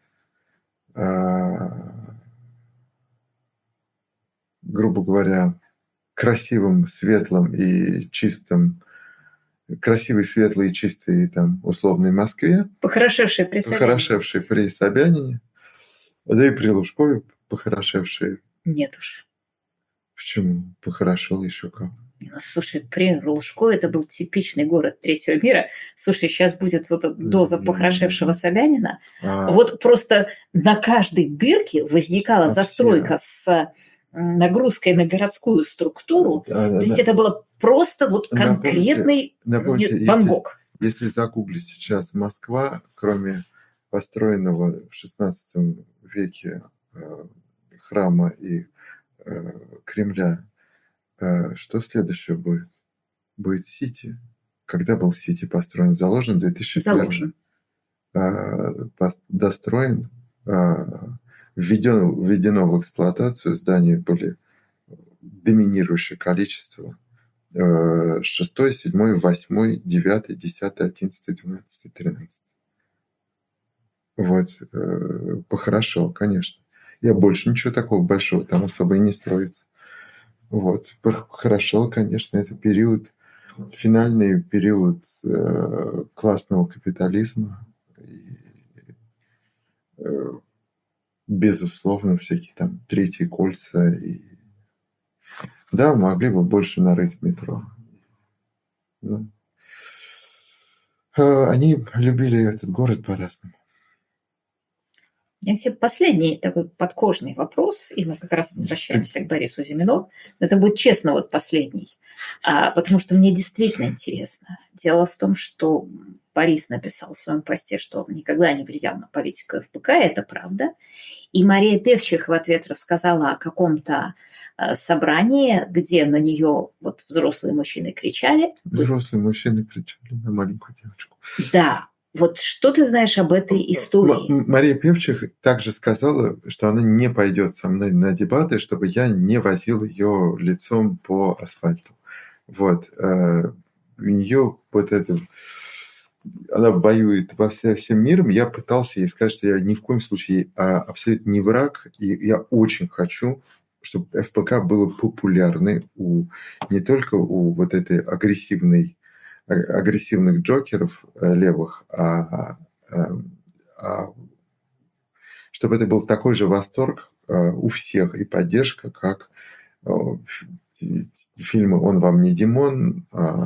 грубо говоря, красивым, светлым и чистым, красивой, светлой и чистой там условной Москве. Похорошевшей при Собянине. Да и при Лужкове похорошевшей. Нет уж. Почему? Похорошел еще как. Ну, слушай, при Лужкове это был типичный город третьего мира. Слушай, сейчас будет вот эта доза похорошевшего Собянина. Вот просто на каждой дырке возникала застройка с нагрузкой на городскую структуру. То есть это было просто вот конкретный Бангкок. Если загуглить сейчас Москва, кроме построенного в XVI веке храма и Кремля, что следующее будет? Будет Сити. Когда был Сити построен? Заложен в 2001. Достроен, введено в эксплуатацию. Здания были доминирующее количество. 6, 7, 8, 9, 10, 11, 12, 13. Вот. Похорошел, конечно. Я больше ничего такого большого там особо и не строится. Вот. Похорошел, конечно, это период, финальный период классного капитализма. безусловно, всякие там третьи кольца. И... Да, могли бы больше нарыть метро. Ну, они любили этот город по-разному. У меня к тебе последний такой подкожный вопрос, и мы как раз возвращаемся к Борису Зимину. Но это будет честно вот последний, потому что мне действительно интересно. Дело в том, что Борис написал в своем посте, что он никогда не влиял на политику ФПК, это правда. И Мария Певчих в ответ рассказала о каком-то собрании, где на нее вот взрослые мужчины кричали. Взрослые мужчины кричали на маленькую девочку. Да. Вот что ты знаешь об этой истории? Мария Певчих также сказала, что она не пойдет со мной на дебаты, чтобы я не возил ее лицом по асфальту. Вот. У нее вот это... Она воюет во всем миром. Я пытался ей сказать, что я ни в коем случае абсолютно не враг. И я очень хочу, чтобы ФПК было популярной не только у вот этой агрессивных джокеров левых, чтобы это был такой же восторг у всех и поддержка, как фильмы «Он вам не Димон»,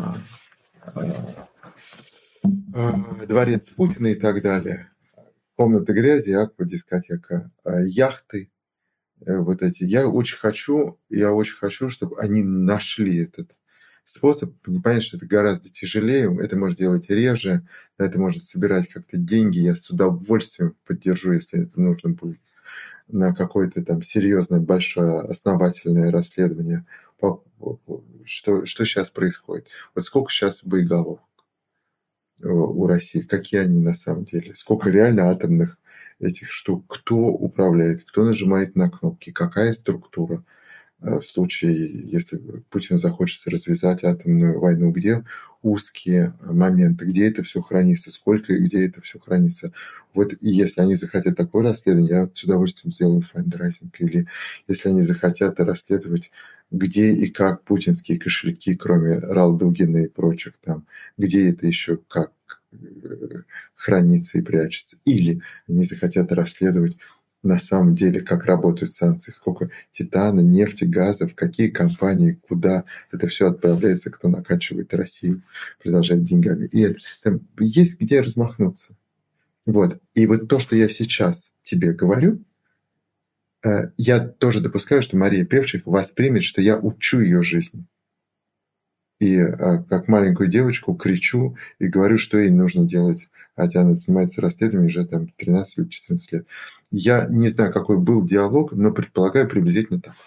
«Дворец Путина» и так далее. «Комната грязи», «Аквадискотека», яхты. Вот эти. Я очень хочу, чтобы они нашли этот способ. Понятно, что это гораздо тяжелее, это можно делать реже, это можно собирать как-то деньги. Я с удовольствием поддержу, если это нужно будет, на какое-то там серьезное, большое, основательное расследование, что сейчас происходит. Вот сколько сейчас боеголовок у России, какие они на самом деле, сколько реально атомных этих штук, кто управляет, кто нажимает на кнопки, какая структура. В случае, если Путину захочется развязать атомную войну, где узкие моменты, где это все хранится, сколько и где это все хранится. Вот и если они захотят такое расследование, я с удовольствием сделаю фандрайзинг. Или если они захотят расследовать, где и как путинские кошельки, кроме Ралдугина и прочих, там, где это еще как хранится и прячется. Или они захотят расследовать на самом деле, как работают санкции, сколько титана, нефти, газов, какие компании, куда это все отправляется, кто накачивает Россию, продолжает деньгами. И там есть где размахнуться. Вот. И вот то, что я сейчас тебе говорю, я тоже допускаю, что Мария Певчих воспримет, что я учу ее жизни. И как маленькую девочку кричу и говорю, что ей нужно делать. Хотя она занимается расследованием уже там 13 или 14 лет. Я не знаю, какой был диалог, но предполагаю приблизительно так.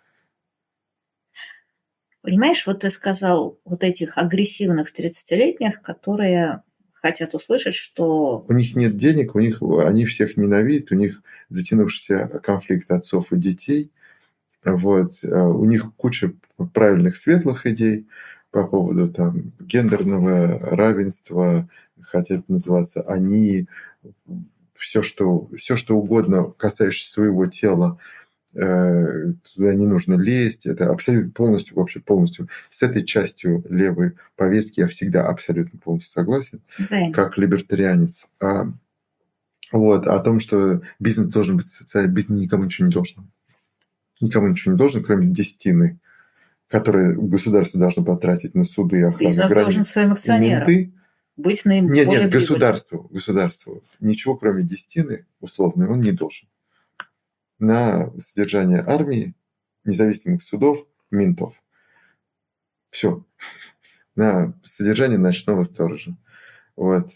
Понимаешь, вот ты сказал вот этих агрессивных 30-летних, которые хотят услышать, что... У них нет денег, они всех ненавидят, у них затянувшийся конфликт отцов и детей. Вот. У них куча правильных светлых идей по поводу там, гендерного равенства, хотят называться они, все что угодно, касающееся своего тела, туда не нужно лезть. Это абсолютно полностью с этой частью левой повестки я всегда абсолютно полностью согласен, как либертарианец. Вот, о том, что бизнес должен быть социальным, бизнес никому ничего не должен. Никому ничего не должен, кроме десятины, которые государство должно потратить на суды, охрану границ. Должен своим акционером быть наиболее Нет, государству. Ничего, кроме десятины, условно, он не должен. На содержание армии, независимых судов, ментов. Все. На содержание ночного сторожа. Вот.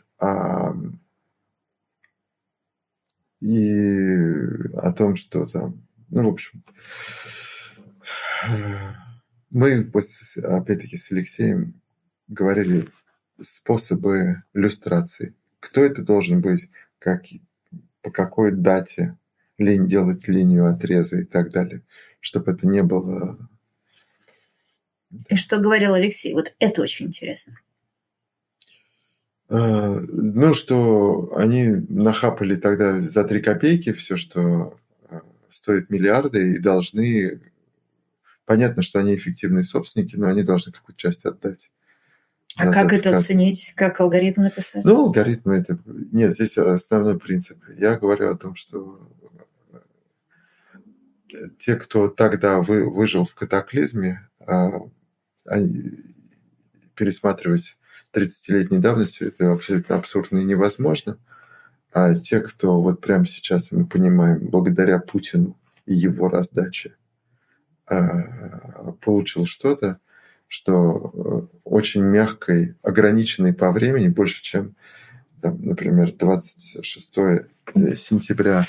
И о том, что там... Ну, в общем... Мы, опять-таки, с Алексеем говорили способы люстрации. Кто это должен быть, по какой дате делать линию отреза и так далее, чтобы это не было... И что говорил Алексей? Вот это очень интересно. Ну, что они нахапали тогда за 3 копейки все, что стоит миллиарды, и должны... Понятно, что они эффективные собственники, но они должны какую-то часть отдать. А как это оценить? Как алгоритм написать? Ну, алгоритмы это... Нет, здесь основной принцип. Я говорю о том, что те, кто тогда выжил в катаклизме, пересматривать 30-летней давностью, это абсолютно абсурдно и невозможно. А те, кто вот прямо сейчас, мы понимаем, благодаря Путину и его раздаче получил что-то, что очень мягкой, ограниченной по времени, больше, чем, там, например, 26 сентября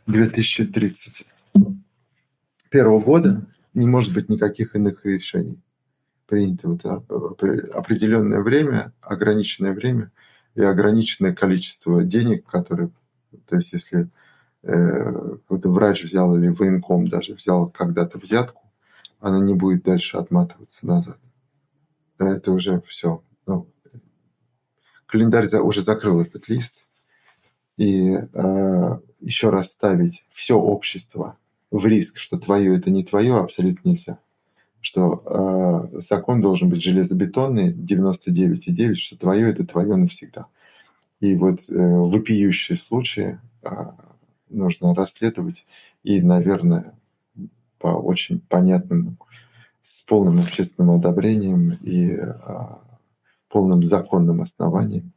2031 года, не может быть никаких иных решений. Принято вот определенное время, ограниченное время и ограниченное количество денег, которые, то есть если какой-то врач взял или военком даже взял когда-то взятку, она не будет дальше отматываться назад. Это уже все. Ну, календарь уже закрыл этот лист. И еще раз ставить все общество в риск, что твое это не твое, абсолютно нельзя. Что закон должен быть железобетонный, 99,9, что твое это твое навсегда. И вот вопиющие случаи нужно расследовать и, наверное, по очень понятным, с полным общественным одобрением и полным законным основанием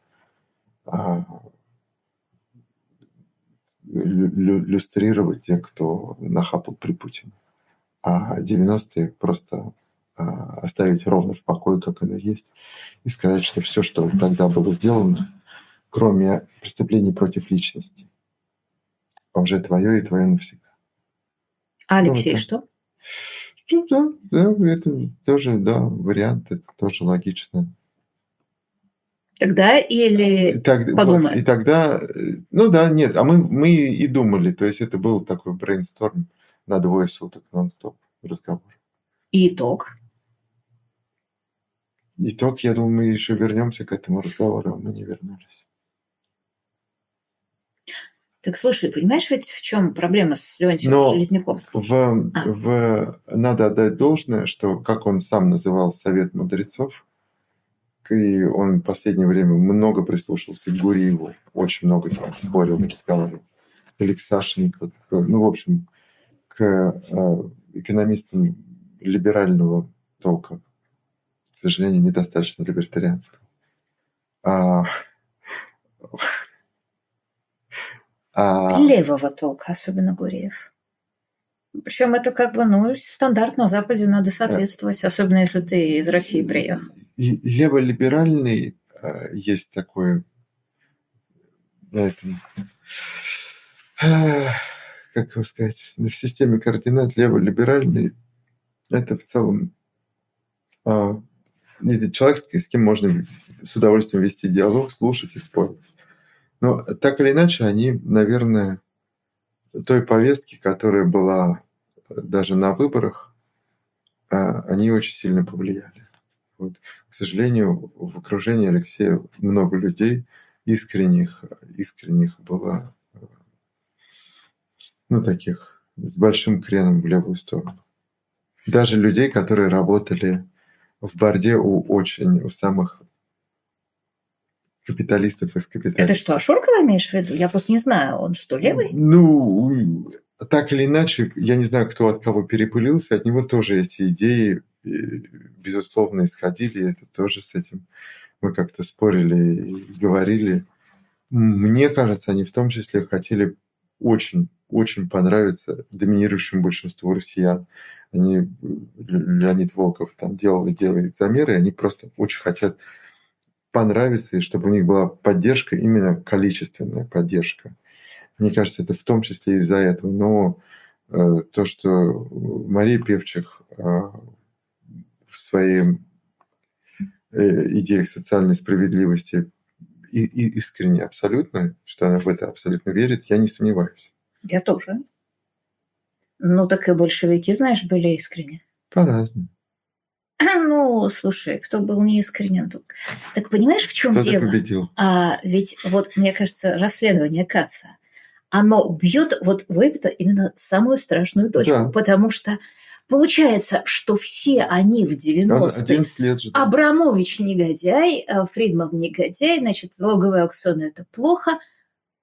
люстрировать тех, кто нахапал при Путине. А 90-е просто оставить ровно в покое, как оно есть, и сказать, что все, что тогда было сделано, кроме преступлений против личности, уже твое и твое навсегда. А Алексей, вот что? Ну, да, это тоже, да, вариант, это тоже логично. Тогда или подумаем? И тогда, ну да, нет, а мы и думали, то есть это был такой брейнсторм на 2 суток нон-стоп разговор. И итог? Итог, я думаю, мы еще вернемся к этому разговору, а мы не вернулись. Так слушай, понимаешь, ведь в чем проблема с Леонтием Железняком? Надо отдать должное, что, как он сам называл Совет мудрецов, и он в последнее время много прислушался к Гуриеву, очень много с ним спорил, разговаривал, или к Сашеньку, ну, в общем, к экономистам либерального толка, к сожалению, недостаточно либертарианского. Левого толка, особенно Гуриев. Причем это как бы, ну, стандарт на Западе, надо соответствовать, особенно если ты из России приехал. Леволиберальный есть такой, на этом, как его сказать, в системе координат леволиберальный – это в целом человек, с кем можно с удовольствием вести диалог, слушать и спорить. Но так или иначе, они, наверное, той повестки, которая была даже на выборах, они очень сильно повлияли. Вот. К сожалению, в окружении Алексея много людей искренних было, ну, таких, с большим креном в левую сторону. Даже людей, которые работали в борде у самых капиталистов из капиталистов. Это что, Ашуркова имеешь в виду? Я просто не знаю, он что, левый? Ну, так или иначе, я не знаю, кто от кого перепылился, от него тоже эти идеи, безусловно, исходили, это тоже с этим мы как-то спорили и говорили. Мне кажется, они в том числе хотели очень понравиться доминирующему большинству россиян. Леонид Волков там делает замеры, и они просто очень хотят понравиться, и чтобы у них была поддержка, именно количественная поддержка. Мне кажется, это в том числе из-за этого. Но то, что Мария Певчих в своей идеях социальной справедливости и искренне абсолютно, что она в это абсолютно верит, я не сомневаюсь. Я тоже. Ну, так и большевики, знаешь, были искренне. По-разному. Ну, слушай, кто был неискренен тут? Так понимаешь, в чем дело? Кто победил? Ведь вот, мне кажется, расследование Каца, оно бьет вот в это именно самую страшную точку, да. Потому что получается, что все они в 90-е, Абрамович негодяй, Фридман негодяй, значит, залоговые аукционы – это плохо,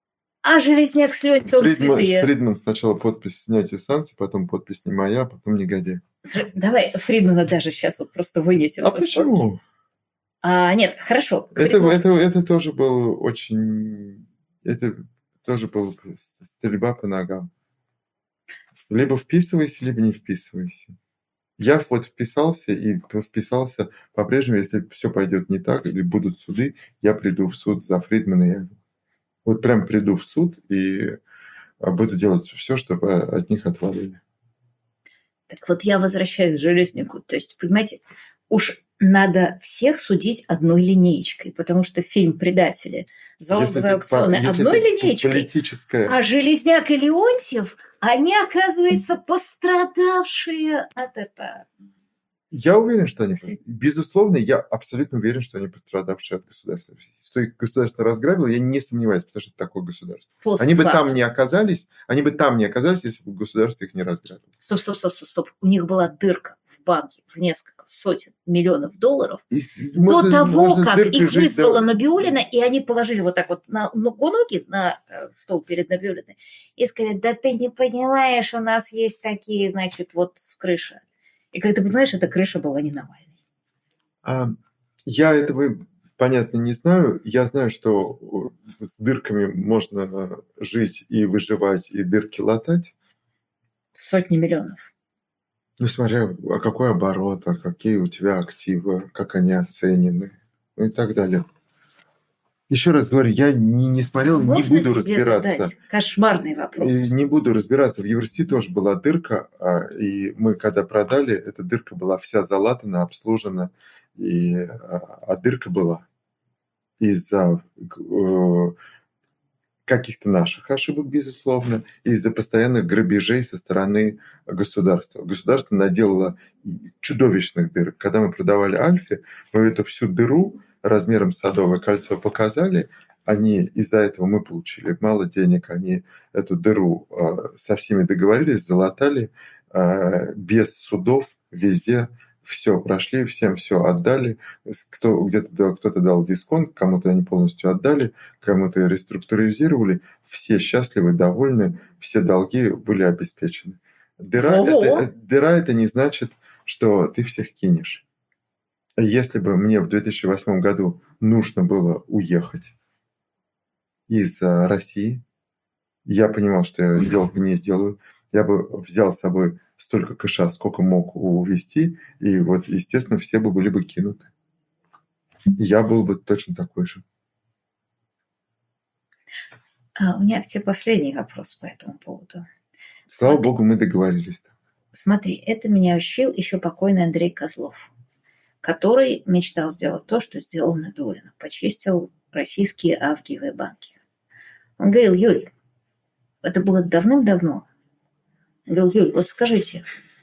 А Железняк с Леонтьевым святые. Фридман сначала подпись снятия санкций, потом подпись не моя, потом негодяй. Давай Фридмана даже сейчас вот просто вынесем. А почему? Нет, хорошо. Это тоже был очень... Это тоже был стрельба по ногам. Либо вписывайся, либо не вписывайся. Я вот вписался, и вписался по-прежнему, если все пойдет не так, или будут суды, я приду в суд за Фридмана. Я вот прям приду в суд и буду делать все, чтобы от них отвалили. Так вот я возвращаюсь к Железняку. То есть, понимаете, уж надо всех судить одной линеечкой, потому что фильм «Предатели», залоговые аукционы одной линеечкой, а Железняк и Леонтьев, они, оказывается, пострадавшие от этого. Я уверен, что они... Безусловно, я абсолютно уверен, что они пострадавшие от государства. Что их государство разграбило, я не сомневаюсь, потому что это такое государство. Они бы там не оказались, если бы государство их не разграбило. Стоп. У них была дырка в банке в несколько сотен миллионов долларов до того, как их вызвала Набиуллина, и они положили вот так вот на ноги на стол перед Набиуллиной и сказали: да ты не понимаешь, у нас есть такие, значит, вот крыша. И как ты понимаешь, эта крыша была не Навальной. Я этого, понятно, не знаю. Я знаю, что с дырками можно жить и выживать, и дырки латать. Сотни миллионов. Ну, смотря какой оборот, какие у тебя активы, как они оценены, и так далее. Еще раз говорю, я не смотрел, не буду разбираться. Задать кошмарный вопрос. Не буду разбираться. В Еврости тоже была дырка, и мы, когда продали, эта дырка была вся залатана, обслужена, а дырка была из-за каких-то наших ошибок, безусловно, и из-за постоянных грабежей со стороны государства. Государство наделало чудовищных дырок. Когда мы продавали Альфе, мы эту всю дыру размером с Садовое кольцо показали, из-за этого мы получили мало денег, они эту дыру со всеми договорились, залатали, без судов, везде все прошли, всем все отдали, кто-то дал дисконт, кому-то они полностью отдали, кому-то реструктуризировали, все счастливы, довольны, все долги были обеспечены. Дыра это не значит, что ты всех кинешь. Если бы мне в 2008 году нужно было уехать из России, я понимал, что я сделку не сделаю, я бы взял с собой столько кэша, сколько мог увезти, и вот, естественно, все бы были бы кинуты. Я был бы точно такой же. У меня к тебе последний вопрос по этому поводу. Слава богу, мы договорились. Смотри, это меня учил еще покойный Андрей Козлов, который мечтал сделать то, что сделал Набиуллина. Почистил российские авгиевые банки. Он говорил: Юль, это было давным-давно. Он говорил: Юль, вот скажите,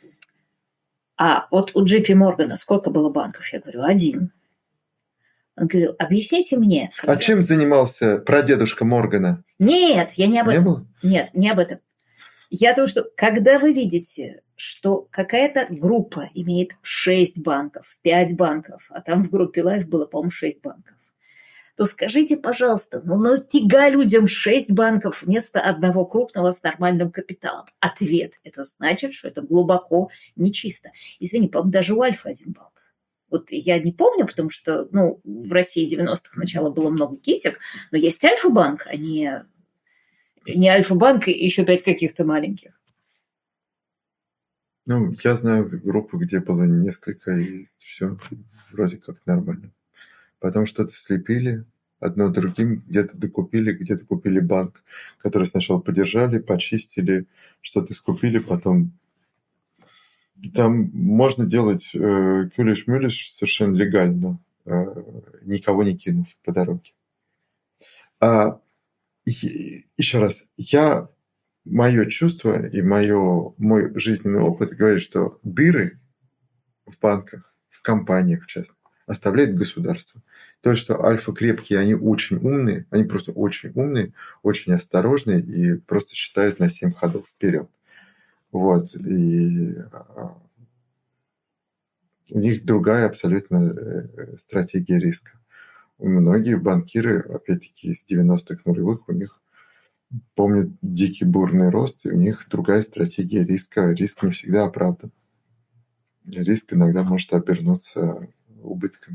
а вот у JP Morgan сколько было банков? Я говорю: 1. Он говорил: объясните мне. А чем занимался прадедушка Моргана? Нет, я не об этом. Не было? Нет, не об этом. Я о том, что когда вы видите, что какая-то группа имеет 6 банков, 5 банков, а там в группе Life было, по-моему, 6 банков, то скажите, пожалуйста, нафига людям 6 банков вместо одного крупного с нормальным капиталом? Ответ: это значит, что это глубоко нечисто. Извини, по-моему, даже у Альфа 1 банк. Вот я не помню, потому что в России 90-х начала было много китек, но есть Альфа-банк, а не Альфа-банк и еще 5 каких-то маленьких. Я знаю группы, где было несколько, и все вроде как нормально. Потом что-то слепили, одно другим, где-то докупили, где-то купили банк, который сначала подержали, почистили, что-то скупили, потом... Там можно делать кюлиш-мюлиш совершенно легально, никого не кинув по дороге. Еще раз, мое чувство и мой жизненный опыт говорит, что дыры в банках, в компаниях, в частности, оставляет государство. То, что альфа крепкие, они очень умные, они просто очень умные, очень осторожные и просто считают на 7 ходов вперед. Вот. И у них другая абсолютно стратегия риска. Многие банкиры, опять-таки, из 90-х нулевых, у них помнят дикий бурный рост, и у них другая стратегия риска. Риск не всегда оправдан. Риск иногда может обернуться убытками.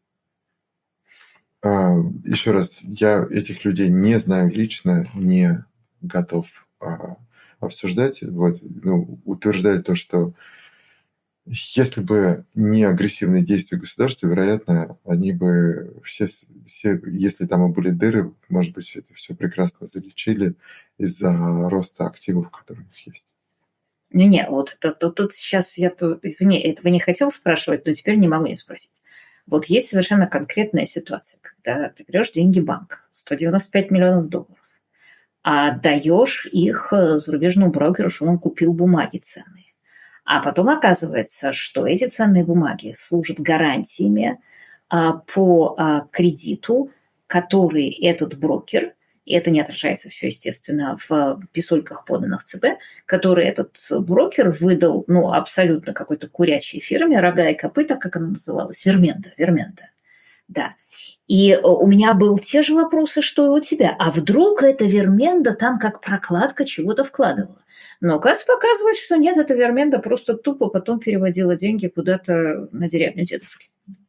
Еще раз, я этих людей не знаю лично, не готов обсуждать. Утверждать то, что если бы не агрессивные действия государства, вероятно, они бы все, если там и были дыры, может быть, это все прекрасно залечили из-за роста активов, которые у них есть. Не-не, вот это тут сейчас извини, этого не хотел спрашивать, но теперь не могу не спросить. Вот есть совершенно конкретная ситуация, когда ты берешь деньги в банк, 195 миллионов долларов, а отдаешь их зарубежному брокеру, что он купил бумаги ценные. А потом оказывается, что эти ценные бумаги служат гарантиями по кредиту, который этот брокер, и это не отражается все, естественно, в писульках, поданных ЦБ, который этот брокер выдал, абсолютно какой-то курячей фирме, рога и копыта, как она называлась, Вермента. Да. И у меня были те же вопросы, что и у тебя. А вдруг эта Верменда там как прокладка чего-то вкладывала? Но КАЦ показывает, что нет, эта Верменда просто тупо потом переводила деньги куда-то на деревню дедушки.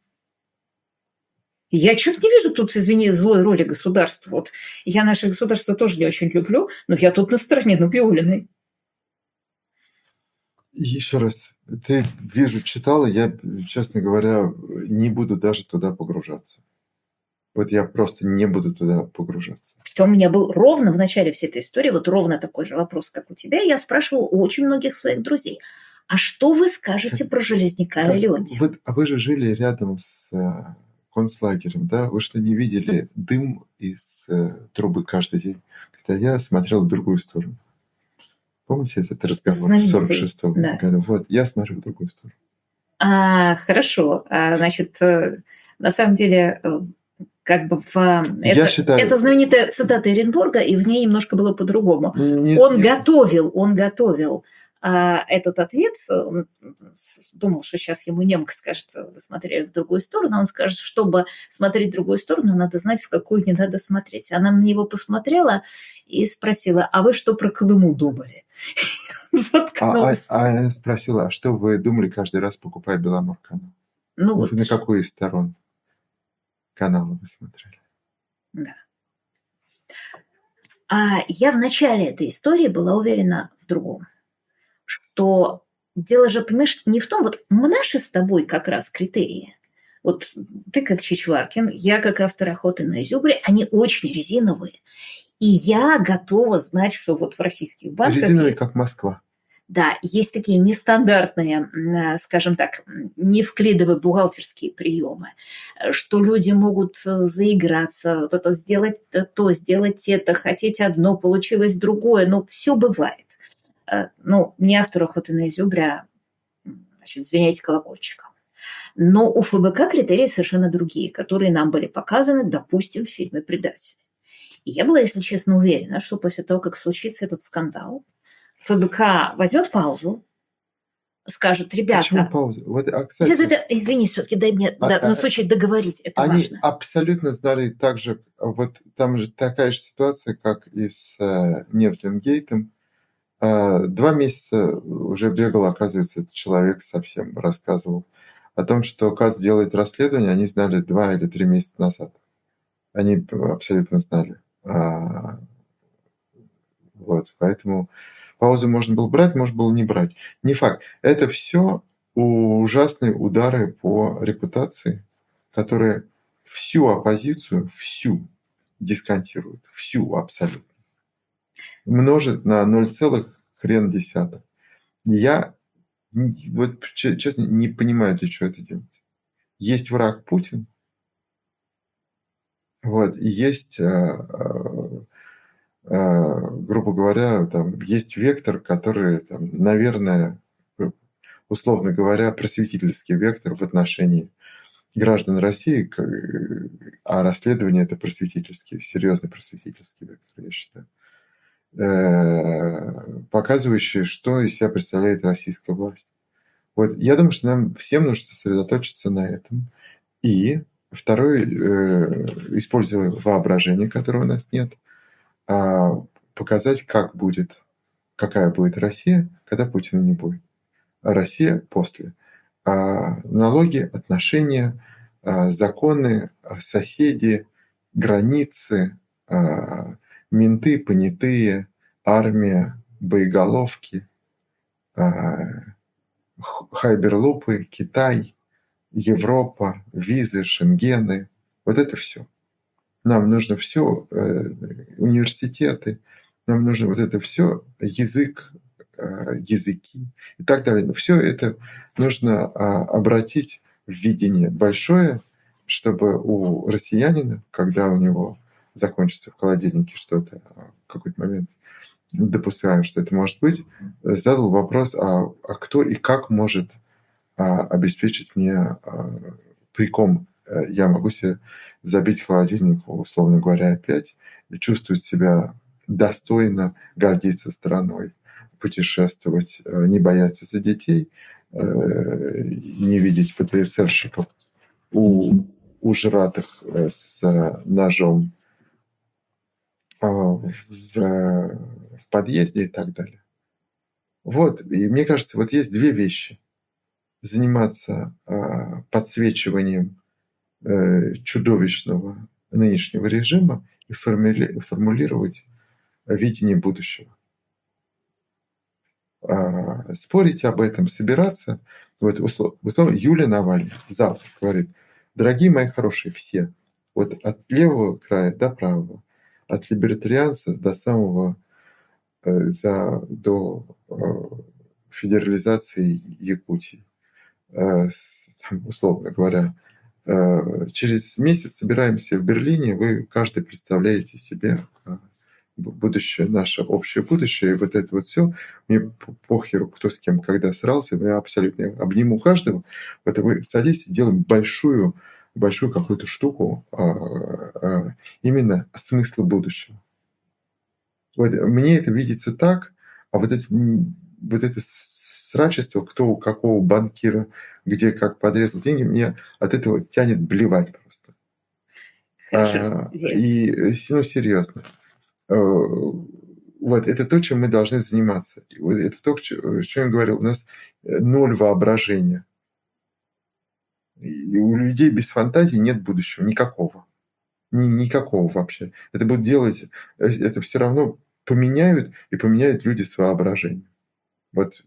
Я что-то не вижу тут, извини, злой роли государства. Вот я наше государство тоже не очень люблю, но я тут на стороне Набиуллиной. Еще раз, ты, вижу, читала, я, честно говоря, не буду даже туда погружаться. Вот я просто не буду туда погружаться. У меня был ровно в начале всей этой истории, вот ровно такой же вопрос, как у тебя. Я спрашивала у очень многих своих друзей, а что вы скажете про Железняка и Леонтьева? А вы же жили рядом с концлагерем, да? Вы что, не видели дым из трубы каждый день? Когда я смотрел в другую сторону. Помните этот разговор 46-го года? Вот, я смотрю в другую сторону. Хорошо. Значит, на самом деле, как бы это знаменитая цитата Эренбурга, и в ней немножко было по-другому. Он готовил этот ответ, он думал, что сейчас ему немка скажет, вы смотрели в другую сторону, он скажет, чтобы смотреть в другую сторону, надо знать, в какую не надо смотреть. Она на него посмотрела и спросила, а вы что про Колыму думали? Я спросила, а что вы думали каждый раз, покупая Беломор-канал? На какую из сторон канала вы смотрели? Да. Я в начале этой истории была уверена в другом. Что дело же, понимаешь, не в том, вот наши с тобой как раз критерии. Вот ты как Чичваркин, я как автор «Охоты на изюбре», они очень резиновые. И я готова знать, что вот в российских банках... Резиновые, как Москва. Да, есть такие нестандартные, скажем так, невклидовые бухгалтерские приемы, что люди могут заиграться, вот это сделать то, сделать это, хотеть одно, получилось другое, все бывает. Не автор «Охоты на изюбря», значит, звеняйте колокольчиком. Но у ФБК критерии совершенно другие, которые нам были показаны, допустим, в фильме «Предатель». И я была, если честно, уверена, что после того, как случится этот скандал, ФБК возьмет паузу, скажет, ребята... Почему паузу? Кстати, извини, все-таки дай мне на случай договорить, это они важно. Они абсолютно знали так же, вот там же такая же ситуация, как и с Невзлингейтом. 2 месяца уже бегал, оказывается, этот человек совсем рассказывал о том, что КАЦ делает расследование, они знали 2 или 3 месяца назад. Они абсолютно знали. Вот, поэтому паузу можно было брать, можно было не брать. Не факт. Это все ужасные удары по репутации, которые всю оппозицию, всю дисконтируют. Всю абсолютно. Множит на 0,1. Я, вот честно, не понимаю, для чего это делать. Есть враг Путин, вот, и есть, грубо говоря, там есть вектор, который, там, наверное, условно говоря, просветительский вектор в отношении граждан России, а расследование – это просветительский, серьезный просветительский вектор, я считаю, показывающий, что из себя представляет российская власть. Вот, я думаю, что нам всем нужно сосредоточиться на этом. И второе, используя воображение, которого у нас нет, показать, какая будет Россия, когда Путина не будет. А Россия после. Налоги, отношения, законы, соседи, границы, менты, понятые, армия, боеголовки, хайберлупы, Китай, Европа, визы, шенгены. Вот это все. Нам нужно все, университеты, нам нужно вот это все, язык, языки и так далее. Все это нужно обратить в видение большое, чтобы у россиянина, когда у него закончится в холодильнике что-то, в какой-то момент допускаю, что это может быть, задал вопрос, а кто и как может обеспечить мне, при ком я могу себе забить в холодильник, условно говоря, опять, и чувствовать себя достойно, гордиться страной, путешествовать, не бояться за детей, не видеть ПТСРщиков ужратых с ножом в подъезде и так далее. Вот, и мне кажется, вот есть две вещи. Заниматься подсвечиванием чудовищного нынешнего режима и формулировать видение будущего. Спорить об этом, собираться. Вот условно, Юлия Навальная завтра говорит: дорогие мои хорошие, все, вот от левого края до правого, от либертарианца до самого до федерализации Якутии, условно говоря, через месяц собираемся в Берлине, вы каждый представляете себе будущее, наше общее будущее, и вот это вот все, мне похеру, кто с кем, когда срался, я абсолютно обниму каждого, это вы садитесь, делаем большую какую-то штуку, именно смысла будущего. Вот мне это видится так, а вот это срачество, кто у какого банкира, где как подрезал деньги, мне от этого тянет блевать просто. Хорошо. Серьезно. Вот это то, чем мы должны заниматься. Это то, о чем я говорил. У нас 0 воображения. И у людей без фантазии нет будущего. Никакого. Никакого вообще. Это будут делать, это все равно поменяют люди с воображением. Вот.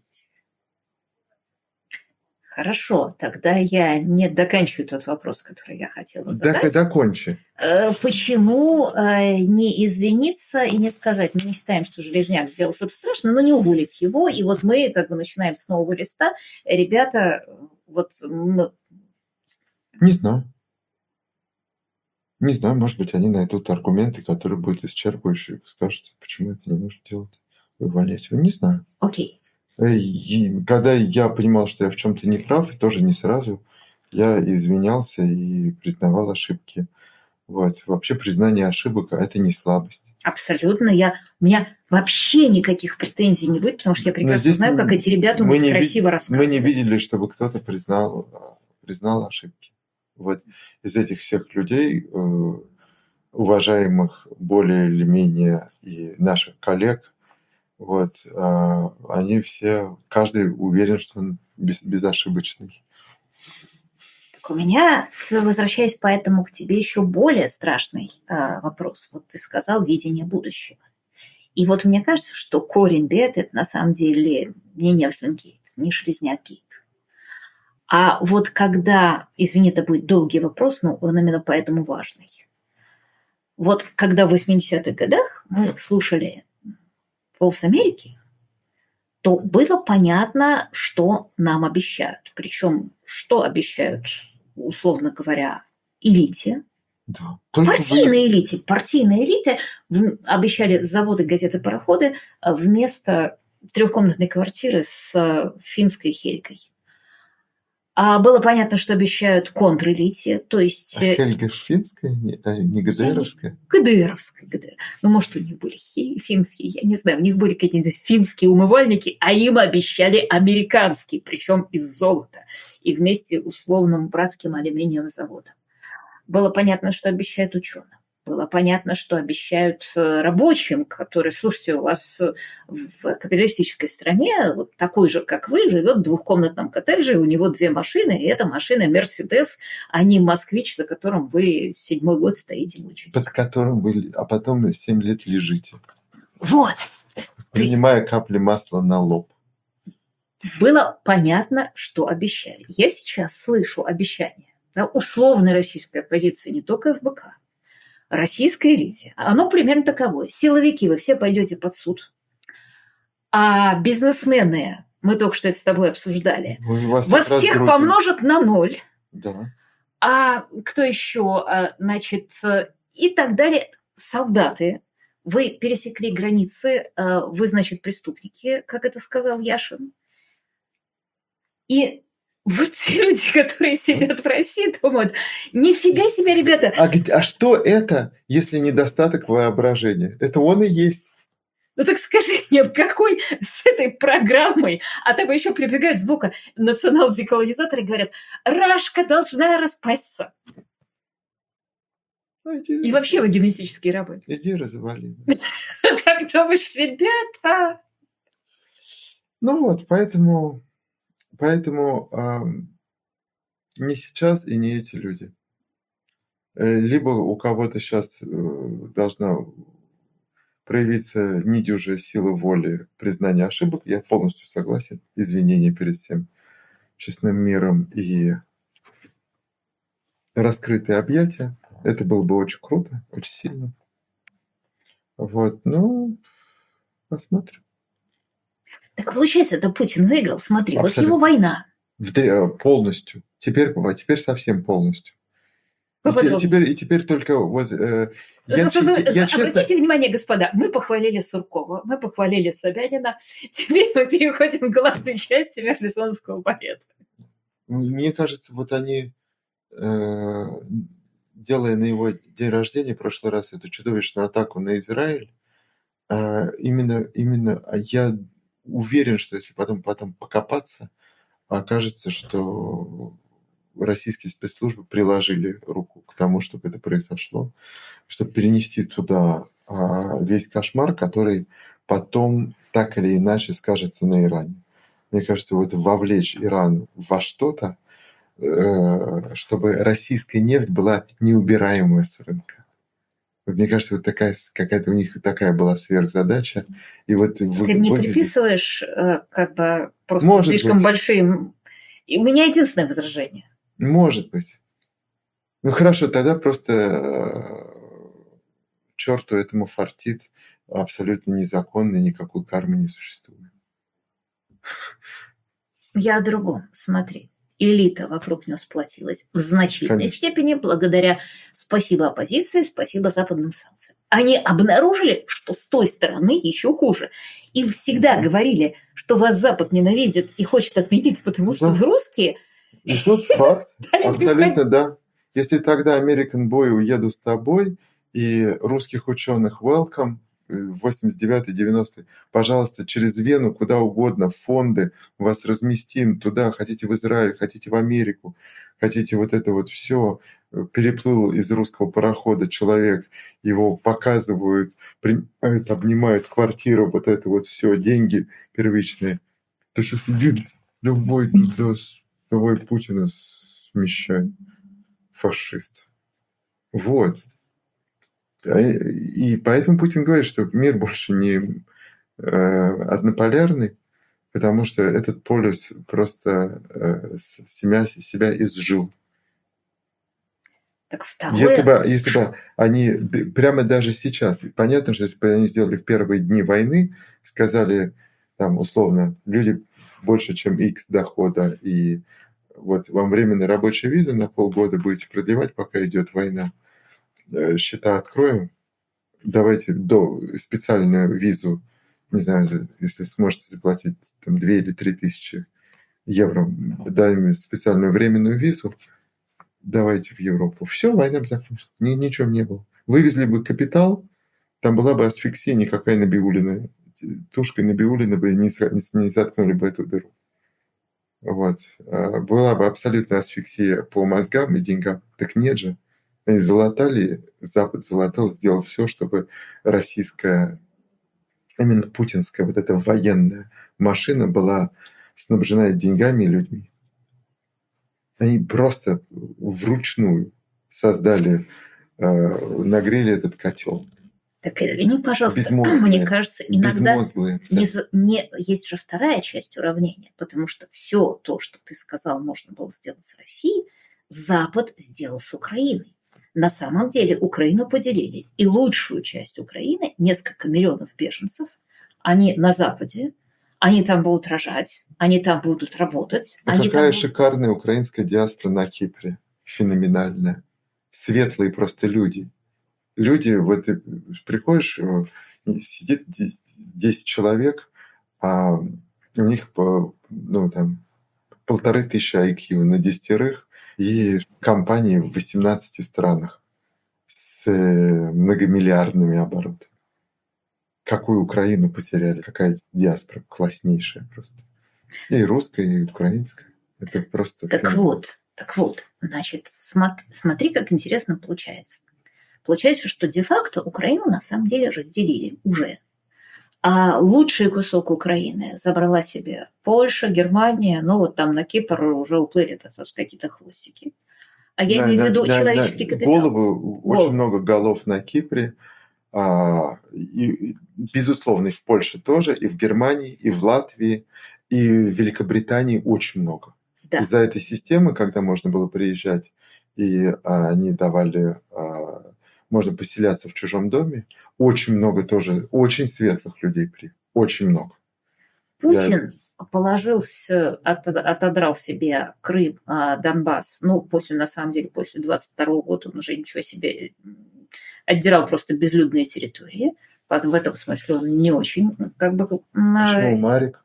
Хорошо, тогда я не доканчиваю тот вопрос, который я хотела задать. Докончи. Почему не извиниться и не сказать: мы не считаем, что Железняк сделал что-то страшное, но не уволить его, и вот мы как бы начинаем с нового листа. Ребята, вот... Не знаю, может быть, они найдут аргументы, которые будут исчерпывающие, и скажут, почему это не нужно делать, увольнять его. Не знаю. Окей. Когда я понимал, что я в чем-то не прав, тоже не сразу, я извинялся и признавал ошибки. Вот. Вообще признание ошибок – это не слабость. Абсолютно. У меня вообще никаких претензий не будет, потому что я прекрасно знаю, как эти ребята умеют красиво рассказывать. Мы не видели, чтобы кто-то признал ошибки. Вот из этих всех людей, уважаемых более или менее и наших коллег, вот, они все, каждый уверен, что он безошибочный. Так у меня, возвращаясь поэтому к тебе, еще более страшный вопрос. Вот ты сказал видение будущего. И вот мне кажется, что корень бед – это на самом деле не Невзлингейт, не Железняк-гейт. А вот когда, извини, это будет долгий вопрос, но он именно поэтому важный. Вот когда в 80-х годах мы слушали «Голос Америки», то было понятно, что нам обещают. Причем, что обещают, условно говоря, элите. Да. Партийной элите обещали заводы, газеты, пароходы вместо 3-комнатной квартиры с финской Хелькой. А было понятно, что обещают контрэлите, то есть... Хельга финская, не ГДРовская? ГДРовская. Ну, может, у них были финские, я не знаю, у них были какие-нибудь финские умывальники, а им обещали американские, причем из золота, и вместе условным братским алюминиевым заводом. Было понятно, что обещают ученым. Было понятно, что обещают рабочим, которые, слушайте, у вас в капиталистической стране вот такой же, как вы, живет в двухкомнатном коттедже, у него 2 машины, и эта машина Мерседес, а не Москвич, за которым вы 7-й год стоите в очереди. Под которым вы, а потом 7 лет лежите. Вот. Принимая капли масла на лоб. Было понятно, что обещали. Я сейчас слышу обещания. Да, условной российской оппозиции, не только ФБК, российской элите. Оно примерно таковое. Силовики, вы все пойдете под суд. А бизнесмены, мы только что это с тобой обсуждали, вас всех помножат на 0. Да. А кто еще? Значит, и так далее. Солдаты. Вы пересекли границы, вы, значит, преступники, как это сказал Яшин. И вот те люди, которые сидят в России, думают, нифига себе, ребята. А что это, если недостаток воображения? Это он и есть. Ну так скажи мне, какой с этой программой, а там еще прибегают сбоку национал-деколонизаторы и говорят, Рашка должна распасться. И вообще вы генетические рабы. Иди развали. Так думаешь, ребята? Ну вот, поэтому не сейчас и не эти люди. Либо у кого-то сейчас должна проявиться недюжая сила воли признания ошибок. Я полностью согласен. Извинения перед всем честным миром и раскрытые объятия. Это было бы очень круто, очень сильно. Вот, ну, посмотрим. Так получается, это Путин выиграл, смотри, абсолютно. Вот его война. Полностью. Теперь совсем полностью. И теперь только вот... Обратите внимание, господа, мы похвалили Суркова, мы похвалили Собянина, теперь мы переходим к главной части Мерлисонского балета. Мне кажется, вот они, делая на его день рождения в прошлый раз эту чудовищную атаку на Израиль, именно я уверен, что если потом покопаться, окажется, что российские спецслужбы приложили руку к тому, чтобы это произошло, чтобы перенести туда весь кошмар, который потом так или иначе скажется на Иране. Мне кажется, вот вовлечь Иран во что-то, чтобы российская нефть была неубираемая с рынка. Мне кажется, вот какая-то у них такая была сверхзадача. И вот ты мне приписываешь как бы просто может слишком быть. Большим... И у меня единственное возражение. Может быть. Ну хорошо, тогда просто черту этому фартит, абсолютно незаконно, никакой кармы не существует. Я о другом, смотри. Элита вокруг него сплотилась в значительной степени благодаря спасибо оппозиции, спасибо западным санкциям. Они обнаружили, что с той стороны еще хуже. И всегда говорили, что вас Запад ненавидит и хочет отменить, потому что вы русские. И тут факт, абсолютно да. Если тогда American Boy уеду с тобой и русских ученых welcome, 89-90, пожалуйста, через Вену, куда угодно, фонды, вас разместим туда, хотите в Израиль, хотите в Америку, хотите вот это вот все. Переплыл из русского парохода человек, его показывают, принимают, обнимают квартиру, вот это вот все, деньги первичные. Ты что сидит, любой туда, давай Путина смещай, фашист. Вот. И поэтому Путин говорит, что мир больше не однополярный, потому что этот полюс просто себя изжил. Так второе... Если бы они прямо даже сейчас, понятно, что если бы они сделали в первые дни войны, сказали там условно, люди больше, чем X дохода, и вот вам временная рабочая виза на полгода будете продлевать, пока идет война, счета откроем, давайте специальную визу, не знаю, если сможете заплатить там 2 или 3 тысячи евро, даем специальную временную визу, давайте в Европу. Все, война бы закончилась. Ничего не было. Вывезли бы капитал, там была бы асфиксия никакая Набиуллина. Тушкой Набиуллина бы не заткнули бы эту дыру. Вот. Была бы абсолютная асфиксия по мозгам и деньгам. Так нет же. Они залатали, Запад залатал, сделал все, чтобы российская, именно путинская вот эта военная машина была снабжена деньгами и людьми. Они просто вручную создали, нагрели этот котел. Так извини, пожалуйста, Безмозглые, мне кажется, иногда безмозглые. есть же вторая часть уравнения, потому что все то, что ты сказал, можно было сделать с Россией, Запад сделал с Украиной. На самом деле Украину поделили. И лучшую часть Украины, несколько миллионов беженцев, они на Западе, они там будут рожать, они там будут работать. А они какая там... шикарная украинская диаспора на Кипре. Феноменальная. Светлые просто люди. Люди, вот ты приходишь, сидит 10 человек, а у них там 1500 IQ на 10, и компании в 18 странах с многомиллиардными оборотами. Какую Украину потеряли, какая диаспора класснейшая просто. И русская, и украинская. Это просто... Так вот, значит, смотри, как интересно получается. Получается, что де-факто Украину на самом деле разделили уже. А лучший кусок Украины забрала себе Польша, Германия, ну вот там на Кипр уже уплыли, так сказать, какие-то хвостики. А я имею в виду человеческий капитал. Очень много голов на Кипре. И, безусловно, и в Польше тоже, и в Германии, и в Латвии, и в Великобритании очень много. Да. Из-за этой системы, когда можно было приезжать, и они давали, можно поселяться в чужом доме, очень много тоже, очень светлых людей, очень много. Путин положился, отодрал себе Крым, Донбасс, на самом деле, после 22 года он уже ничего себе отдирал, просто безлюдные территории. В этом смысле он не очень, Почему Марик?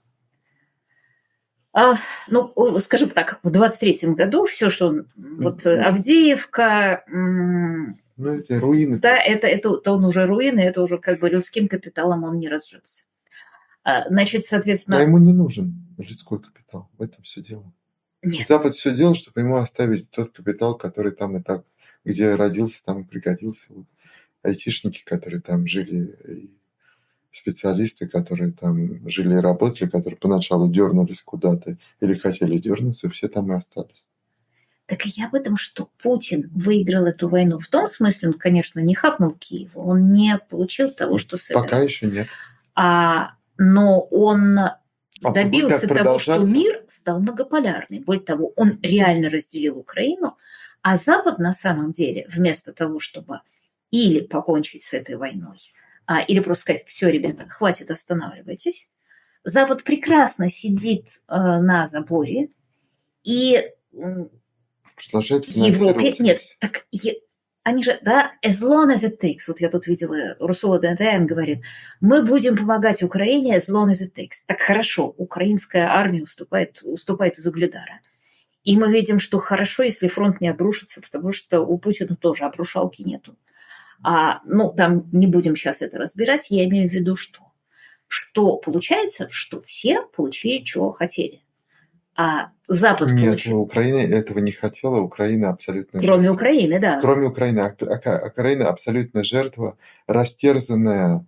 Скажем так, в 23-м году все, что он... Авдеевка... это руины. Да, это он уже руины, это уже людским капиталом он не разжился. Значит, соответственно... А ему не нужен людской капитал. В этом все дело. Нет. Запад все делал, чтобы ему оставить тот капитал, который там и так, где родился, там и пригодился. Вот айтишники, которые там жили, и специалисты, которые там жили и работали, которые поначалу дернулись куда-то или хотели дернуться, все там и остались. Так и я об этом, что Путин выиграл эту войну. В том смысле, он, конечно, не хапнул Киев, он не получил того, что собирал. Пока еще нет. Но он добился того, что мир стал многополярный. Более того, он реально разделил Украину, а Запад на самом деле, вместо того, чтобы или покончить с этой войной, или просто сказать: все, ребята, хватит, останавливайтесь, Запад прекрасно сидит на заборе и Европе... Нет, так... Они же, да, as long as it takes. Вот я тут видела, Урсула фон дер Ляйен говорит, мы будем помогать Украине as long as it takes. Так хорошо, украинская армия уступает из Угледара. И мы видим, что хорошо, если фронт не обрушится, потому что у Путина тоже обрушалки нету. Там не будем сейчас это разбирать. Я имею в виду, что получается, что все получили, чего хотели. А Запад получил. Нет, Украина этого не хотела. Украина абсолютно Кроме жертва. Украины, да. Кроме Украины. Украина абсолютно жертва, растерзанная,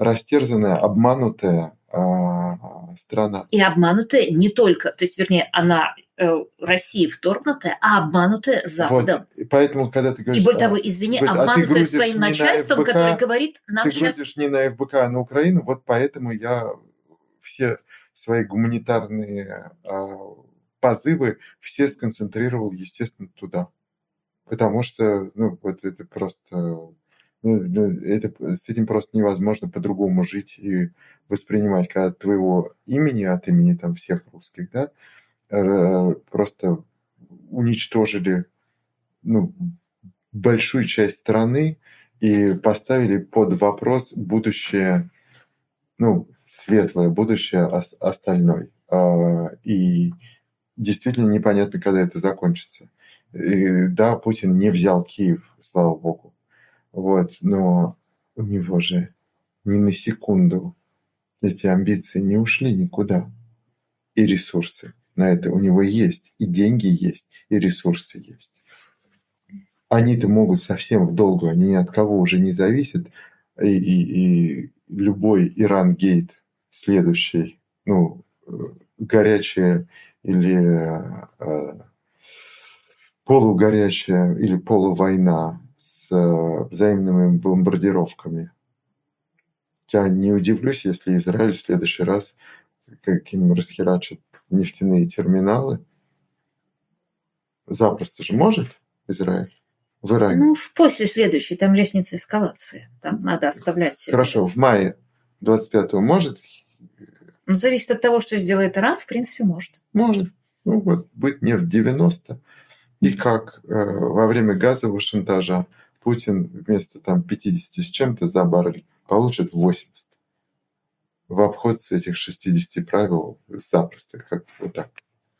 обманутая страна. И обманутая не только, то есть, вернее, она, Россия вторгнутая, а обманутая Западом. Вот, поэтому, когда ты говоришь... И более того, извини, обманутая своим начальством, которое говорит, нам сейчас... Ты грузишь не на ФБК, а на Украину, вот поэтому я все свои гуманитарные позывы все сконцентрировал, естественно, туда. Потому что, это просто... с этим просто невозможно по-другому жить и воспринимать, когда от твоего имени, от имени там всех русских, да, просто уничтожили большую часть страны и поставили под вопрос будущее, светлое будущее остальной. И действительно непонятно, когда это закончится. И, да, Путин не взял Киев, слава богу. Но у него же ни на секунду эти амбиции не ушли никуда. И ресурсы на это у него есть, и деньги есть, и ресурсы есть. они-то могут совсем в долгу, они ни от кого уже не зависят, и любой Иран-гейт следующий, горячая или полугорячая или полувойна с взаимными бомбардировками. Я не удивлюсь, если Израиль в следующий раз каким расхерачит нефтяные терминалы. Запросто же может Израиль в Иране. После следующей, там лестница эскалации. Там надо оставлять себе. Хорошо, в мае 25-го может? Зависит от того, что сделает Иран, в принципе, может. Может. Быть нефть 90. И как во время газового шантажа Путин вместо 50 с чем-то за баррель получит 80. В обход этих 60 правил запросто, как вот так.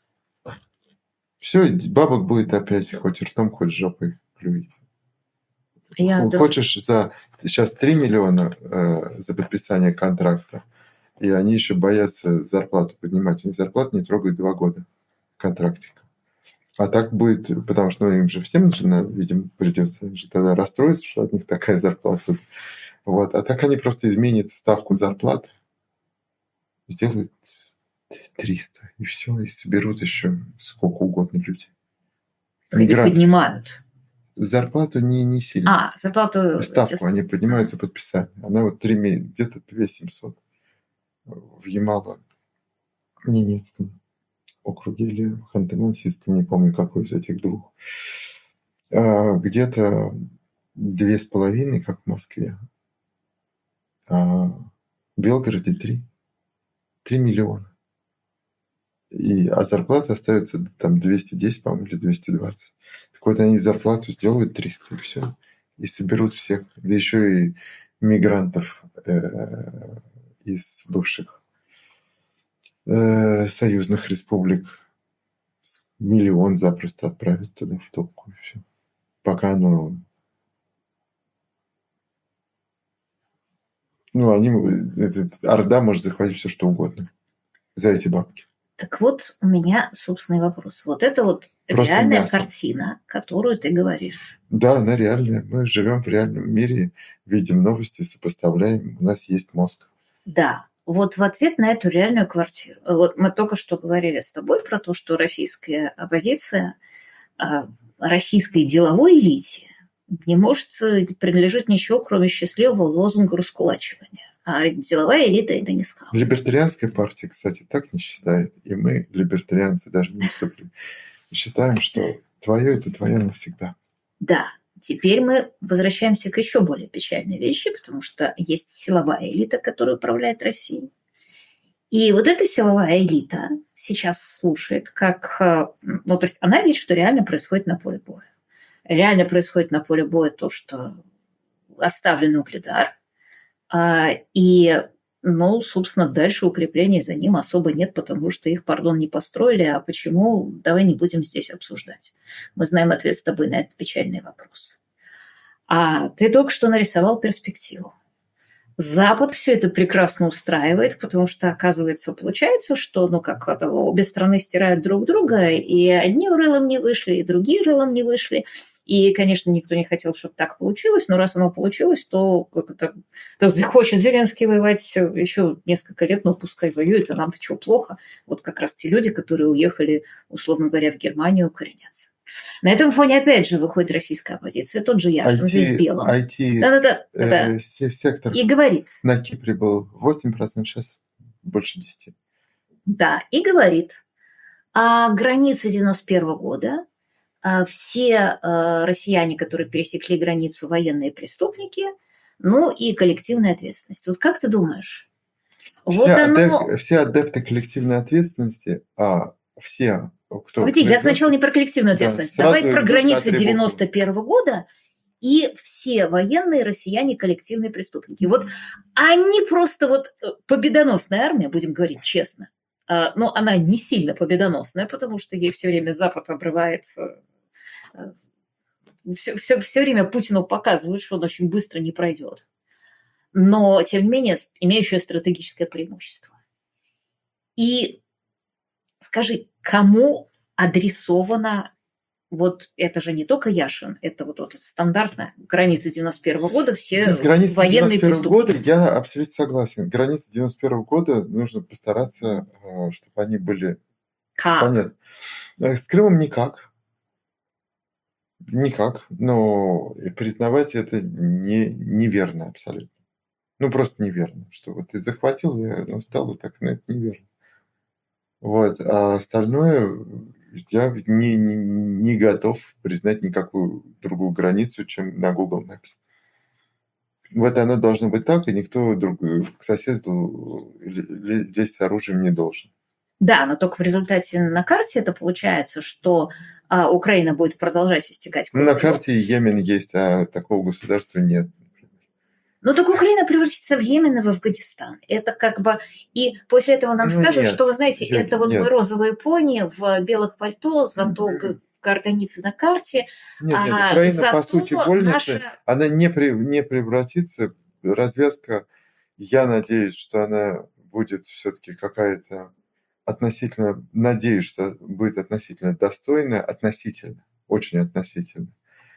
Все, бабок будет опять хоть ртом, хоть жопой клюй. Хочешь сейчас 3 миллиона за подписание контракта, и они еще боятся зарплату поднимать. Они зарплату не трогают 2 года контрактика. А так будет, потому что им же всем, видимо, придется, они же тогда расстроиться, что от них такая зарплата. А так они просто изменят ставку зарплаты, сделают 300, и все, и соберут еще сколько угодно людей. Они поднимают. Зарплату не сильно. Зарплату... Ставку они поднимают за подписание. Она где-то 2700 в Ямало-Ненецком округе или Ханты-Мансийском, не помню, какой из этих двух. Где-то 2,5, как в Москве. А в Белгороде 3 миллиона. А зарплата остается 210, по-моему, или 220. Так вот, они зарплату сделают 300, и все. И соберут всех. Да еще и мигрантов из бывших союзных республик. 1 миллион запросто отправят туда в топку. И все. Пока они Орда может захватить все, что угодно за эти бабки. Так вот, у меня собственный вопрос. Это просто реальная мясо. Картина, которую ты говоришь. Да, она реальная. Мы живем в реальном мире, видим новости, сопоставляем. У нас есть мозг. Да. В ответ на эту реальную квартиру. Мы только что говорили с тобой про то, что российская оппозиция, российской деловой элите не может принадлежать ничего, кроме счастливого лозунга раскулачивания. А деловая элита это не сказала. Либертарианская партия, кстати, так не считает. И мы, либертарианцы, даже не считаем, что твое – это твое навсегда. Да. Теперь мы возвращаемся к еще более печальной вещи, потому что есть силовая элита, которая управляет Россией. И эта силовая элита сейчас слушает, как... то есть она видит, что реально происходит на поле боя. Реально происходит на поле боя то, что оставлен Угледар, и, собственно, дальше укреплений за ним особо нет, потому что их, не построили. А почему? Давай не будем здесь обсуждать. Мы знаем ответ с тобой на этот печальный вопрос. А ты только что нарисовал перспективу. Запад все это прекрасно устраивает, потому что, оказывается, получается, что, обе страны стирают друг друга, и одни рылом не вышли, и другие рылом не вышли. И, конечно, никто не хотел, чтобы так получилось, но раз оно получилось, то хочет Зеленский воевать еще несколько лет, пускай воюет, а нам-то чего плохо. Как раз те люди, которые уехали, условно говоря, в Германию, укореняться. На этом фоне опять же выходит российская оппозиция, тот же Яшин, весь белым. Сектор и говорит. На Кипре был 8%, сейчас больше 10%. Да, и говорит, границы 91 года, все россияне, которые пересекли границу, военные преступники, и коллективная ответственность. Как ты думаешь? Все адепты коллективной ответственности, все... я сначала не про коллективную ответственность. Давай про границы 91 года и все военные россияне коллективные преступники. Они просто победоносная армия, будем говорить честно. Но она не сильно победоносная, потому что ей все время Запад обрывает... Все время Путину показывают, что он очень быстро не пройдет. Но, тем не менее, имеющая стратегическое преимущество. И скажи, кому адресована Вот это же не только Яшин, это вот стандартная граница 91 года, все С границей военные 91 года преступники. я абсолютно согласен. Границы 91 года нужно постараться, чтобы они были понятны. С Крымом никак. Никак. Но признавать это неверно абсолютно. Ну, просто неверно. Что вот ты захватил, я стало так, но это неверно. Вот. А остальное я не готов признать никакую другую границу, чем на Google Maps. Вот оно должно быть так, и никто к соседу лезть с оружием не должен. Да, но только в результате на карте это получается, что Украина будет продолжать истекать кровью. На карте Йемен есть, а такого государства нет. Ну, так Украина превратится в Йемен и в Афганистан. Это как бы... И после этого нам скажут, что, вы знаете, это вот мы розовые пони в белых пальто, зато границы на карте. Нет, Украина, по сути, вольница, она не превратится. Развязка, я надеюсь, что она будет все-таки какая-то относительно... Надеюсь, что будет относительно достойная, очень относительно.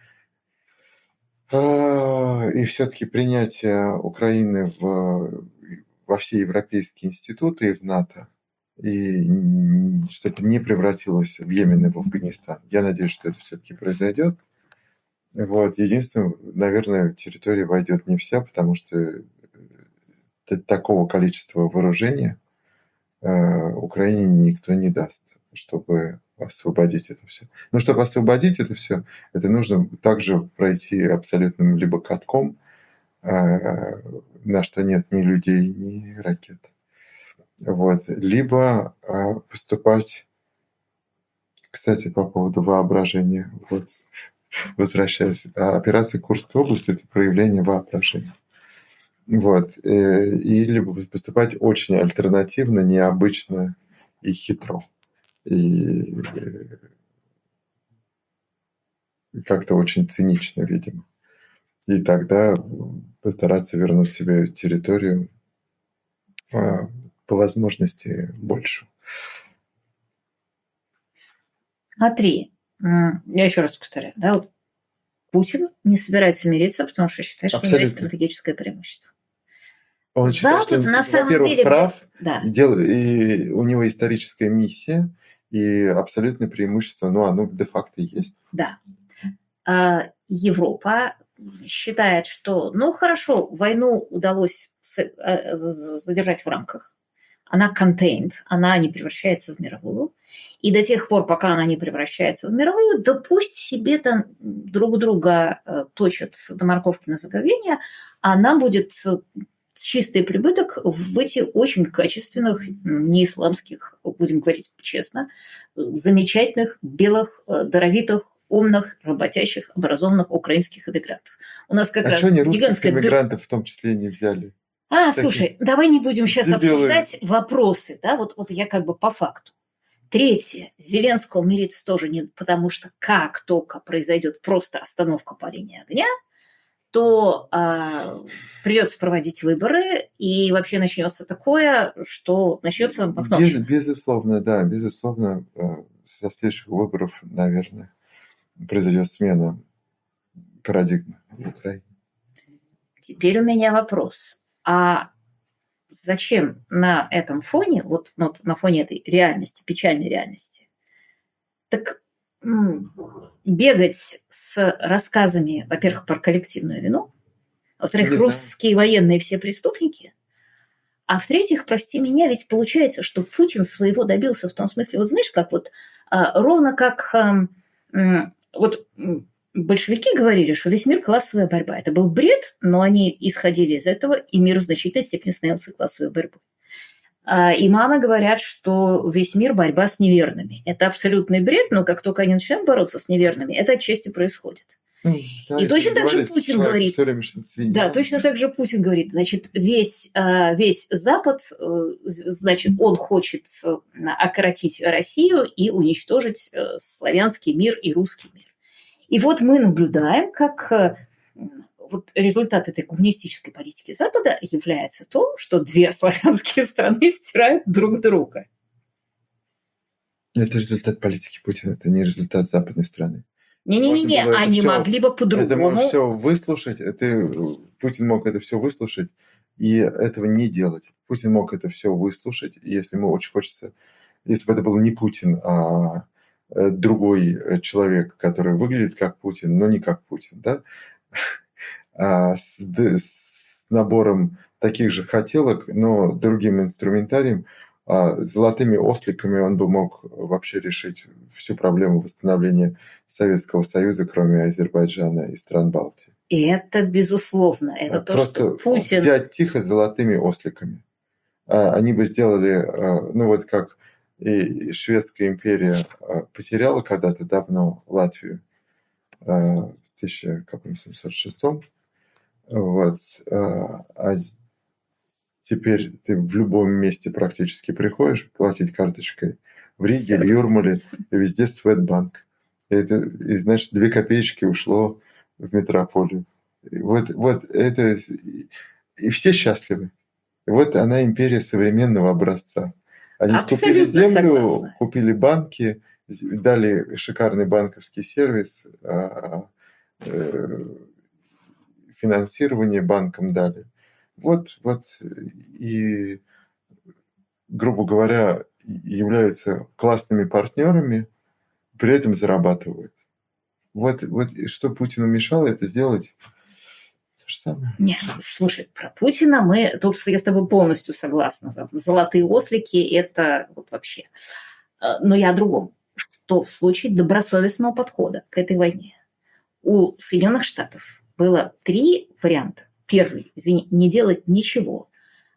И все-таки принятие Украины во все европейские институты и в НАТО, и чтобы не превратилось в Йемен и в Афганистан. Я надеюсь, что это все-таки произойдет. Вот. Единственное, наверное, территория войдет не вся, потому что такого количества вооружения Украине никто не даст, чтобы освободить это все. Но чтобы освободить это все, это нужно также пройти абсолютным либо катком, на что нет ни людей, ни ракет. Вот. Либо поступать, кстати, по поводу воображения, вот, возвращаясь, операция Курская область – это проявление воображения. Вот. Или поступать очень альтернативно, необычно и хитро. И как-то очень цинично, видимо. И тогда постараться вернуть себе территорию по возможности больше. Смотри, я еще раз повторяю, да, вот Путин не собирается мириться, потому что считает, что у него есть стратегическое преимущество. Он считает, что он, во-первых, прав, да. И у него историческая миссия, и абсолютное преимущество, оно де-факто есть. Да. Европа считает, что, хорошо, войну удалось задержать в рамках. Она contained, она не превращается в мировую. И до тех пор, пока она не превращается в мировую, да пусть себе там друг друга точат до морковки на заговение, а нам будет чистый прибыток в эти очень качественных, неисламских, будем говорить честно, замечательных, белых, даровитых, умных, работящих, образованных украинских иммигрантов. У нас как раз что они русских иммигрантов в том числе не взяли? Слушай, давай не будем сейчас обсуждать вопросы, да, вот я как бы по факту. Третье. Зеленского мириться тоже не потому, что как только произойдет просто остановка по линии огня, то придется проводить выборы, и вообще начнется такое, что начнется махнешь. Безусловно, да, безусловно, со следующих выборов, наверное, произойдет смена парадигмы в Украине. Теперь у меня вопрос. А зачем на этом фоне, вот на фоне этой реальности, печальной реальности, так бегать с рассказами, во-первых, про коллективную вину, во-вторых, русские военные все преступники, а в-третьих, прости меня, ведь получается, что Путин своего добился в том смысле, вот знаешь, как вот ровно как вот большевики говорили, что весь мир классовая борьба. Это был бред, но они исходили из этого, и мир в значительной степени становился классовой борьбой. И мамы говорят, что весь мир борьба с неверными. Это абсолютный бред, но как только они начинают бороться с неверными, это отчасти происходит. Да, и точно так же Путин говорит. Да, точно так же Путин говорит. Значит, весь Запад, значит, он хочет окоротить Россию и уничтожить славянский мир и русский мир. И вот мы наблюдаем, как вот результат этой коммунистической политики Запада является то, что две славянские страны стирают друг друга. Это результат политики Путина, это не результат западной страны. Не-не-не, они могли бы по-другому. Это все выслушать, Путин мог это все выслушать и этого не делать. Путин мог это все выслушать, и если ему очень хочется, если бы это был не Путин, а другой человек, который выглядит как Путин, но не как Путин, да, с набором таких же хотелок, но другим инструментарием, золотыми осликами он бы мог вообще решить всю проблему восстановления Советского Союза, кроме Азербайджана и стран Балтии. И это безусловно. Это то, что Путин... взять тихо золотыми осликами. Они бы сделали, ну вот как и Шведская империя потеряла когда-то давно Латвию в 1706. Вот. А теперь ты в любом месте практически приходишь платить карточкой. В Риге, в Юрмале, везде Светбанк. И значит, 2 копеечки ушло в метрополию. Вот это... И все счастливы. И вот она империя современного образца. Они скупили землю, согласна. Купили банки, дали шикарный банковский сервис, финансирование банкам дали. Вот и, грубо говоря, являются классными партнерами, при этом зарабатывают. Вот что Путину мешало это сделать? То же самое. Нет, слушай, про Путина тут я с тобой полностью согласна. Золотые ослики – это вот вообще. Но я о другом. Что в случае добросовестного подхода к этой войне у Соединенных Штатов было 3 варианта. Первый, не делать ничего.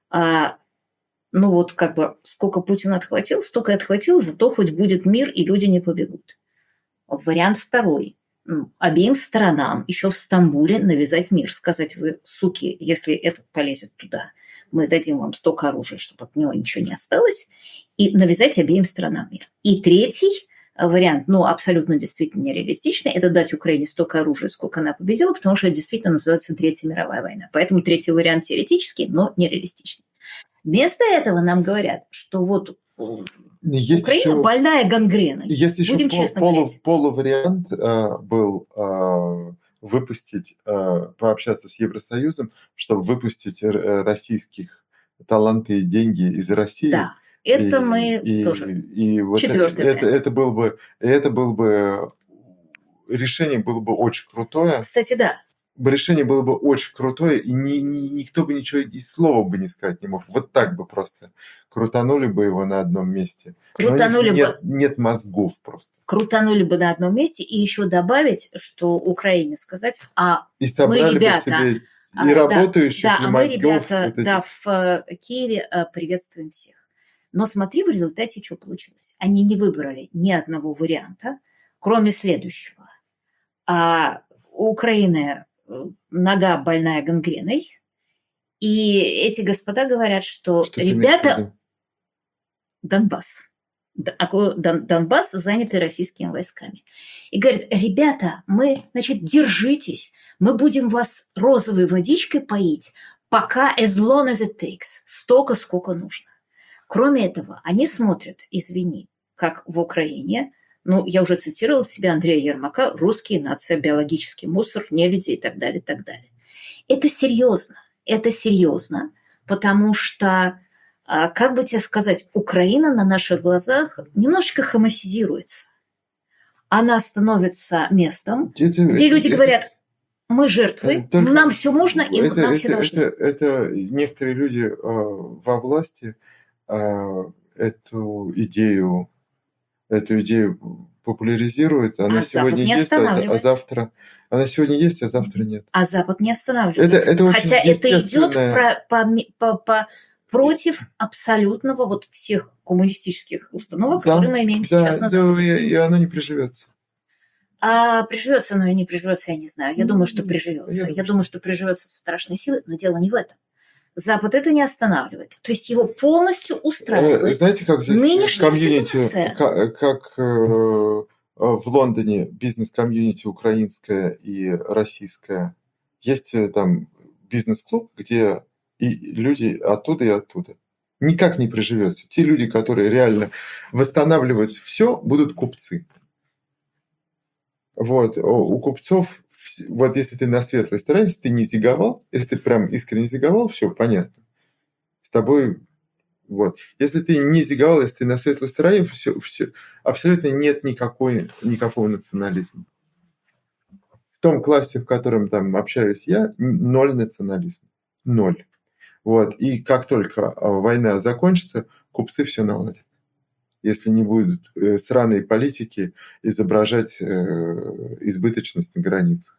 Ну вот как бы сколько Путин отхватил, столько и отхватил, зато хоть будет мир, и люди не побегут. Вариант второй. Обеим сторонам еще в Стамбуле навязать мир. Сказать: вы, суки, если этот полезет туда, мы дадим вам столько оружия, чтобы от него ничего не осталось. И навязать обеим сторонам мир. И третий вариант, абсолютно действительно нереалистичный, это дать Украине столько оружия, сколько она победила, потому что это действительно называется Третья мировая война. Поэтому третий вариант теоретический, но нереалистичный. Вместо этого нам говорят, что вот есть Украина еще, больная гангреной. Есть еще полувариант был выпустить, пообщаться с Евросоюзом, чтобы выпустить российских таланты и деньги из России. Да. Это мы тоже. И вот это было бы решение было бы очень крутое. Кстати, да. Решение было бы очень крутое, и никто бы ничего и слова бы не сказать не мог. Вот так бы просто крутанули бы его на одном месте. Нет мозгов просто. Крутанули бы на одном месте, и еще добавить, что Украине сказать: и собрали мы, ребята, бы себе и работающих, и мы, ребята, в Киеве приветствуем всех. Но смотри, в результате что получилось. Они не выбрали ни одного варианта, кроме следующего. У Украины нога больная гангреной, и эти господа говорят, что ребята... Донбасс. Донбасс занятый российскими войсками. И говорят: ребята, держитесь, мы будем вас розовой водичкой поить, пока as long as it takes, столько, сколько нужно. Кроме этого, они смотрят, извини, как в Украине, я уже цитировала тебе Андрея Ермака: русские, нация, биологический мусор, нелюди и так далее, и так далее. Это серьезно, потому что, как бы тебе сказать, Украина на наших глазах немножечко хомосизируется. Она становится местом, где люди говорят: мы жертвы, нам все можно, и нам все должны. Это некоторые люди во власти эту идею популяризирует, она сегодня есть, а завтра... Она сегодня есть, а завтра нет. А Запад не останавливает. Хотя это идет против абсолютного всех коммунистических установок, которые мы имеем сейчас на Западе. И оно не приживется. А приживется оно или не приживется, я не знаю. Я думаю, что приживется. Я думаю, что приживется со страшной силой, но дело не в этом. Запад это не останавливает. То есть его полностью устраивает. Знаете, как здесь комьюнити, как в Лондоне бизнес-комьюнити украинское и российское. Есть там бизнес-клуб, где и люди оттуда и оттуда. Никак не приживется. Те люди, которые реально восстанавливают все, будут купцы. Вот, у купцов, вот если ты на светлой стороне, если ты не зиговал, если ты прям искренне зиговал, все понятно. С тобой, вот. Если ты не зиговал, если ты на светлой стороне, все, абсолютно нет никакого национализма. В том классе, в котором там общаюсь я, 0 национализма. 0. Вот. И как только война закончится, купцы все наладят. Если не будут сраные политики изображать избыточность на границах.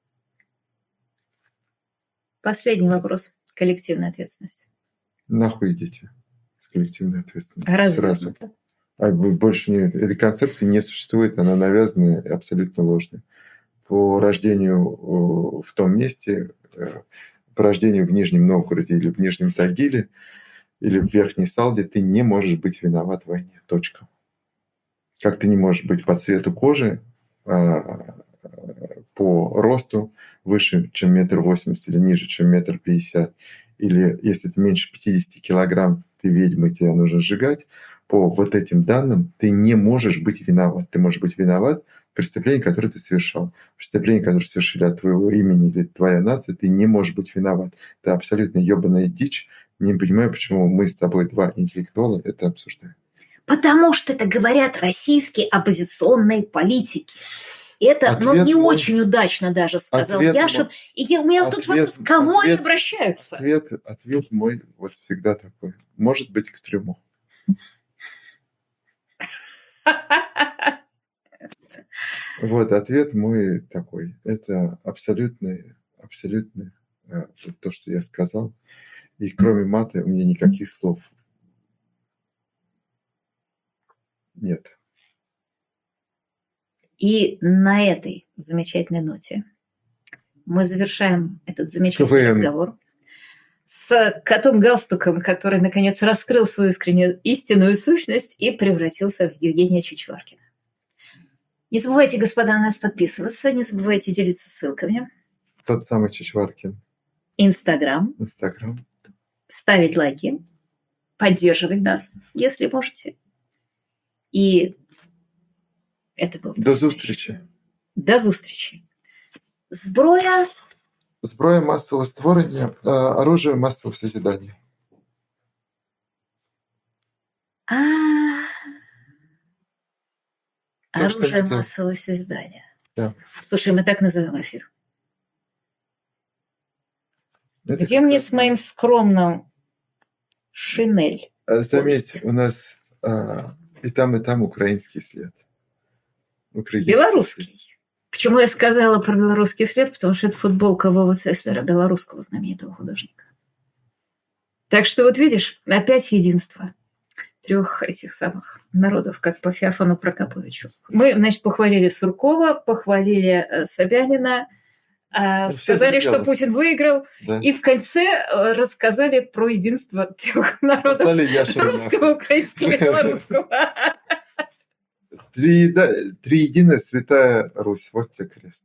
Последний вопрос. Коллективная ответственность. Нахуй идите с коллективной ответственностью. Развернуто. А больше нет. Этой концепции не существует, она навязанная и абсолютно ложная. По рождению в том месте, по рождению в Нижнем Новгороде или в Нижнем Тагиле, или в Верхней Салде, ты не можешь быть виноват в войне. Точка. Как ты не можешь быть по цвету кожи, по росту выше, чем 1,80 м или ниже, чем 1,50 м, или если ты меньше 50 килограмм, ты ведьма, тебе нужно сжигать, по вот этим данным ты не можешь быть виноват. Ты можешь быть виноват в преступлении, которое ты совершал. Преступление, которое совершили от твоего имени или твоя нация, ты не можешь быть виноват. Это абсолютно ебаная дичь. Не понимаю, почему мы с тобой, два интеллектуала, это обсуждаем. Потому что это говорят российские оппозиционные политики. Это не очень удачно даже сказал Яшин. И у меня тут вопрос, к кому они обращаются? Ответ мой вот всегда такой. Может быть, к трюму. Вот ответ мой такой. Это абсолютно то, что я сказал. И кроме мата у меня никаких слов нет. И на этой замечательной ноте мы завершаем этот замечательный разговор с котом-галстуком, который, наконец, раскрыл свою истинную сущность и превратился в Евгения Чичваркина. Не забывайте, господа, на нас подписываться, не забывайте делиться ссылками. Тот самый Чичваркин. Инстаграм. Ставить лайки, поддерживать нас, если можете. И это был... До зустрічі. До зустрічі. Зброя массового створення, оружие массового созидания. Оружие массового созидания. Да. Слушай, мы так назовем эфир. Где мне с моим скромным шинель? Заметь, у нас и там украинский след. Белорусский. След. Почему я сказала про белорусский след? Потому что это футболка Вовы Цеслера, белорусского знаменитого художника. Так что вот видишь, опять единство трех этих самых народов, как по Феофану Прокоповичу. Мы, значит, похвалили Суркова, похвалили Собянина, сказали, что Путин выиграл, да. И в конце рассказали про единство трех народов: русского, украинского и белорусского. Триединая святая Русь. Вот тебе крест.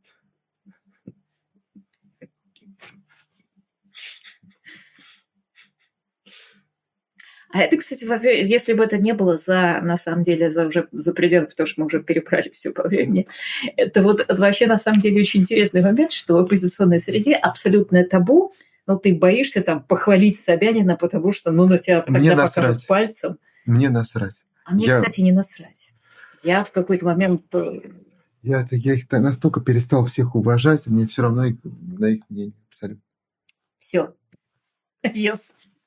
А это, кстати, если бы это не было на самом деле, уже за пределом, потому что мы уже перебрали все по времени, это вот вообще на самом деле очень интересный момент, что в оппозиционной среде абсолютное табу, но ты боишься там похвалить Собянина, потому что, на тебя тогда покажут пальцем. Мне насрать. А мне, кстати, не насрать. Я в какой-то момент... Я их настолько перестал всех уважать, мне все равно на их мнение абсолютно. Все. Yes.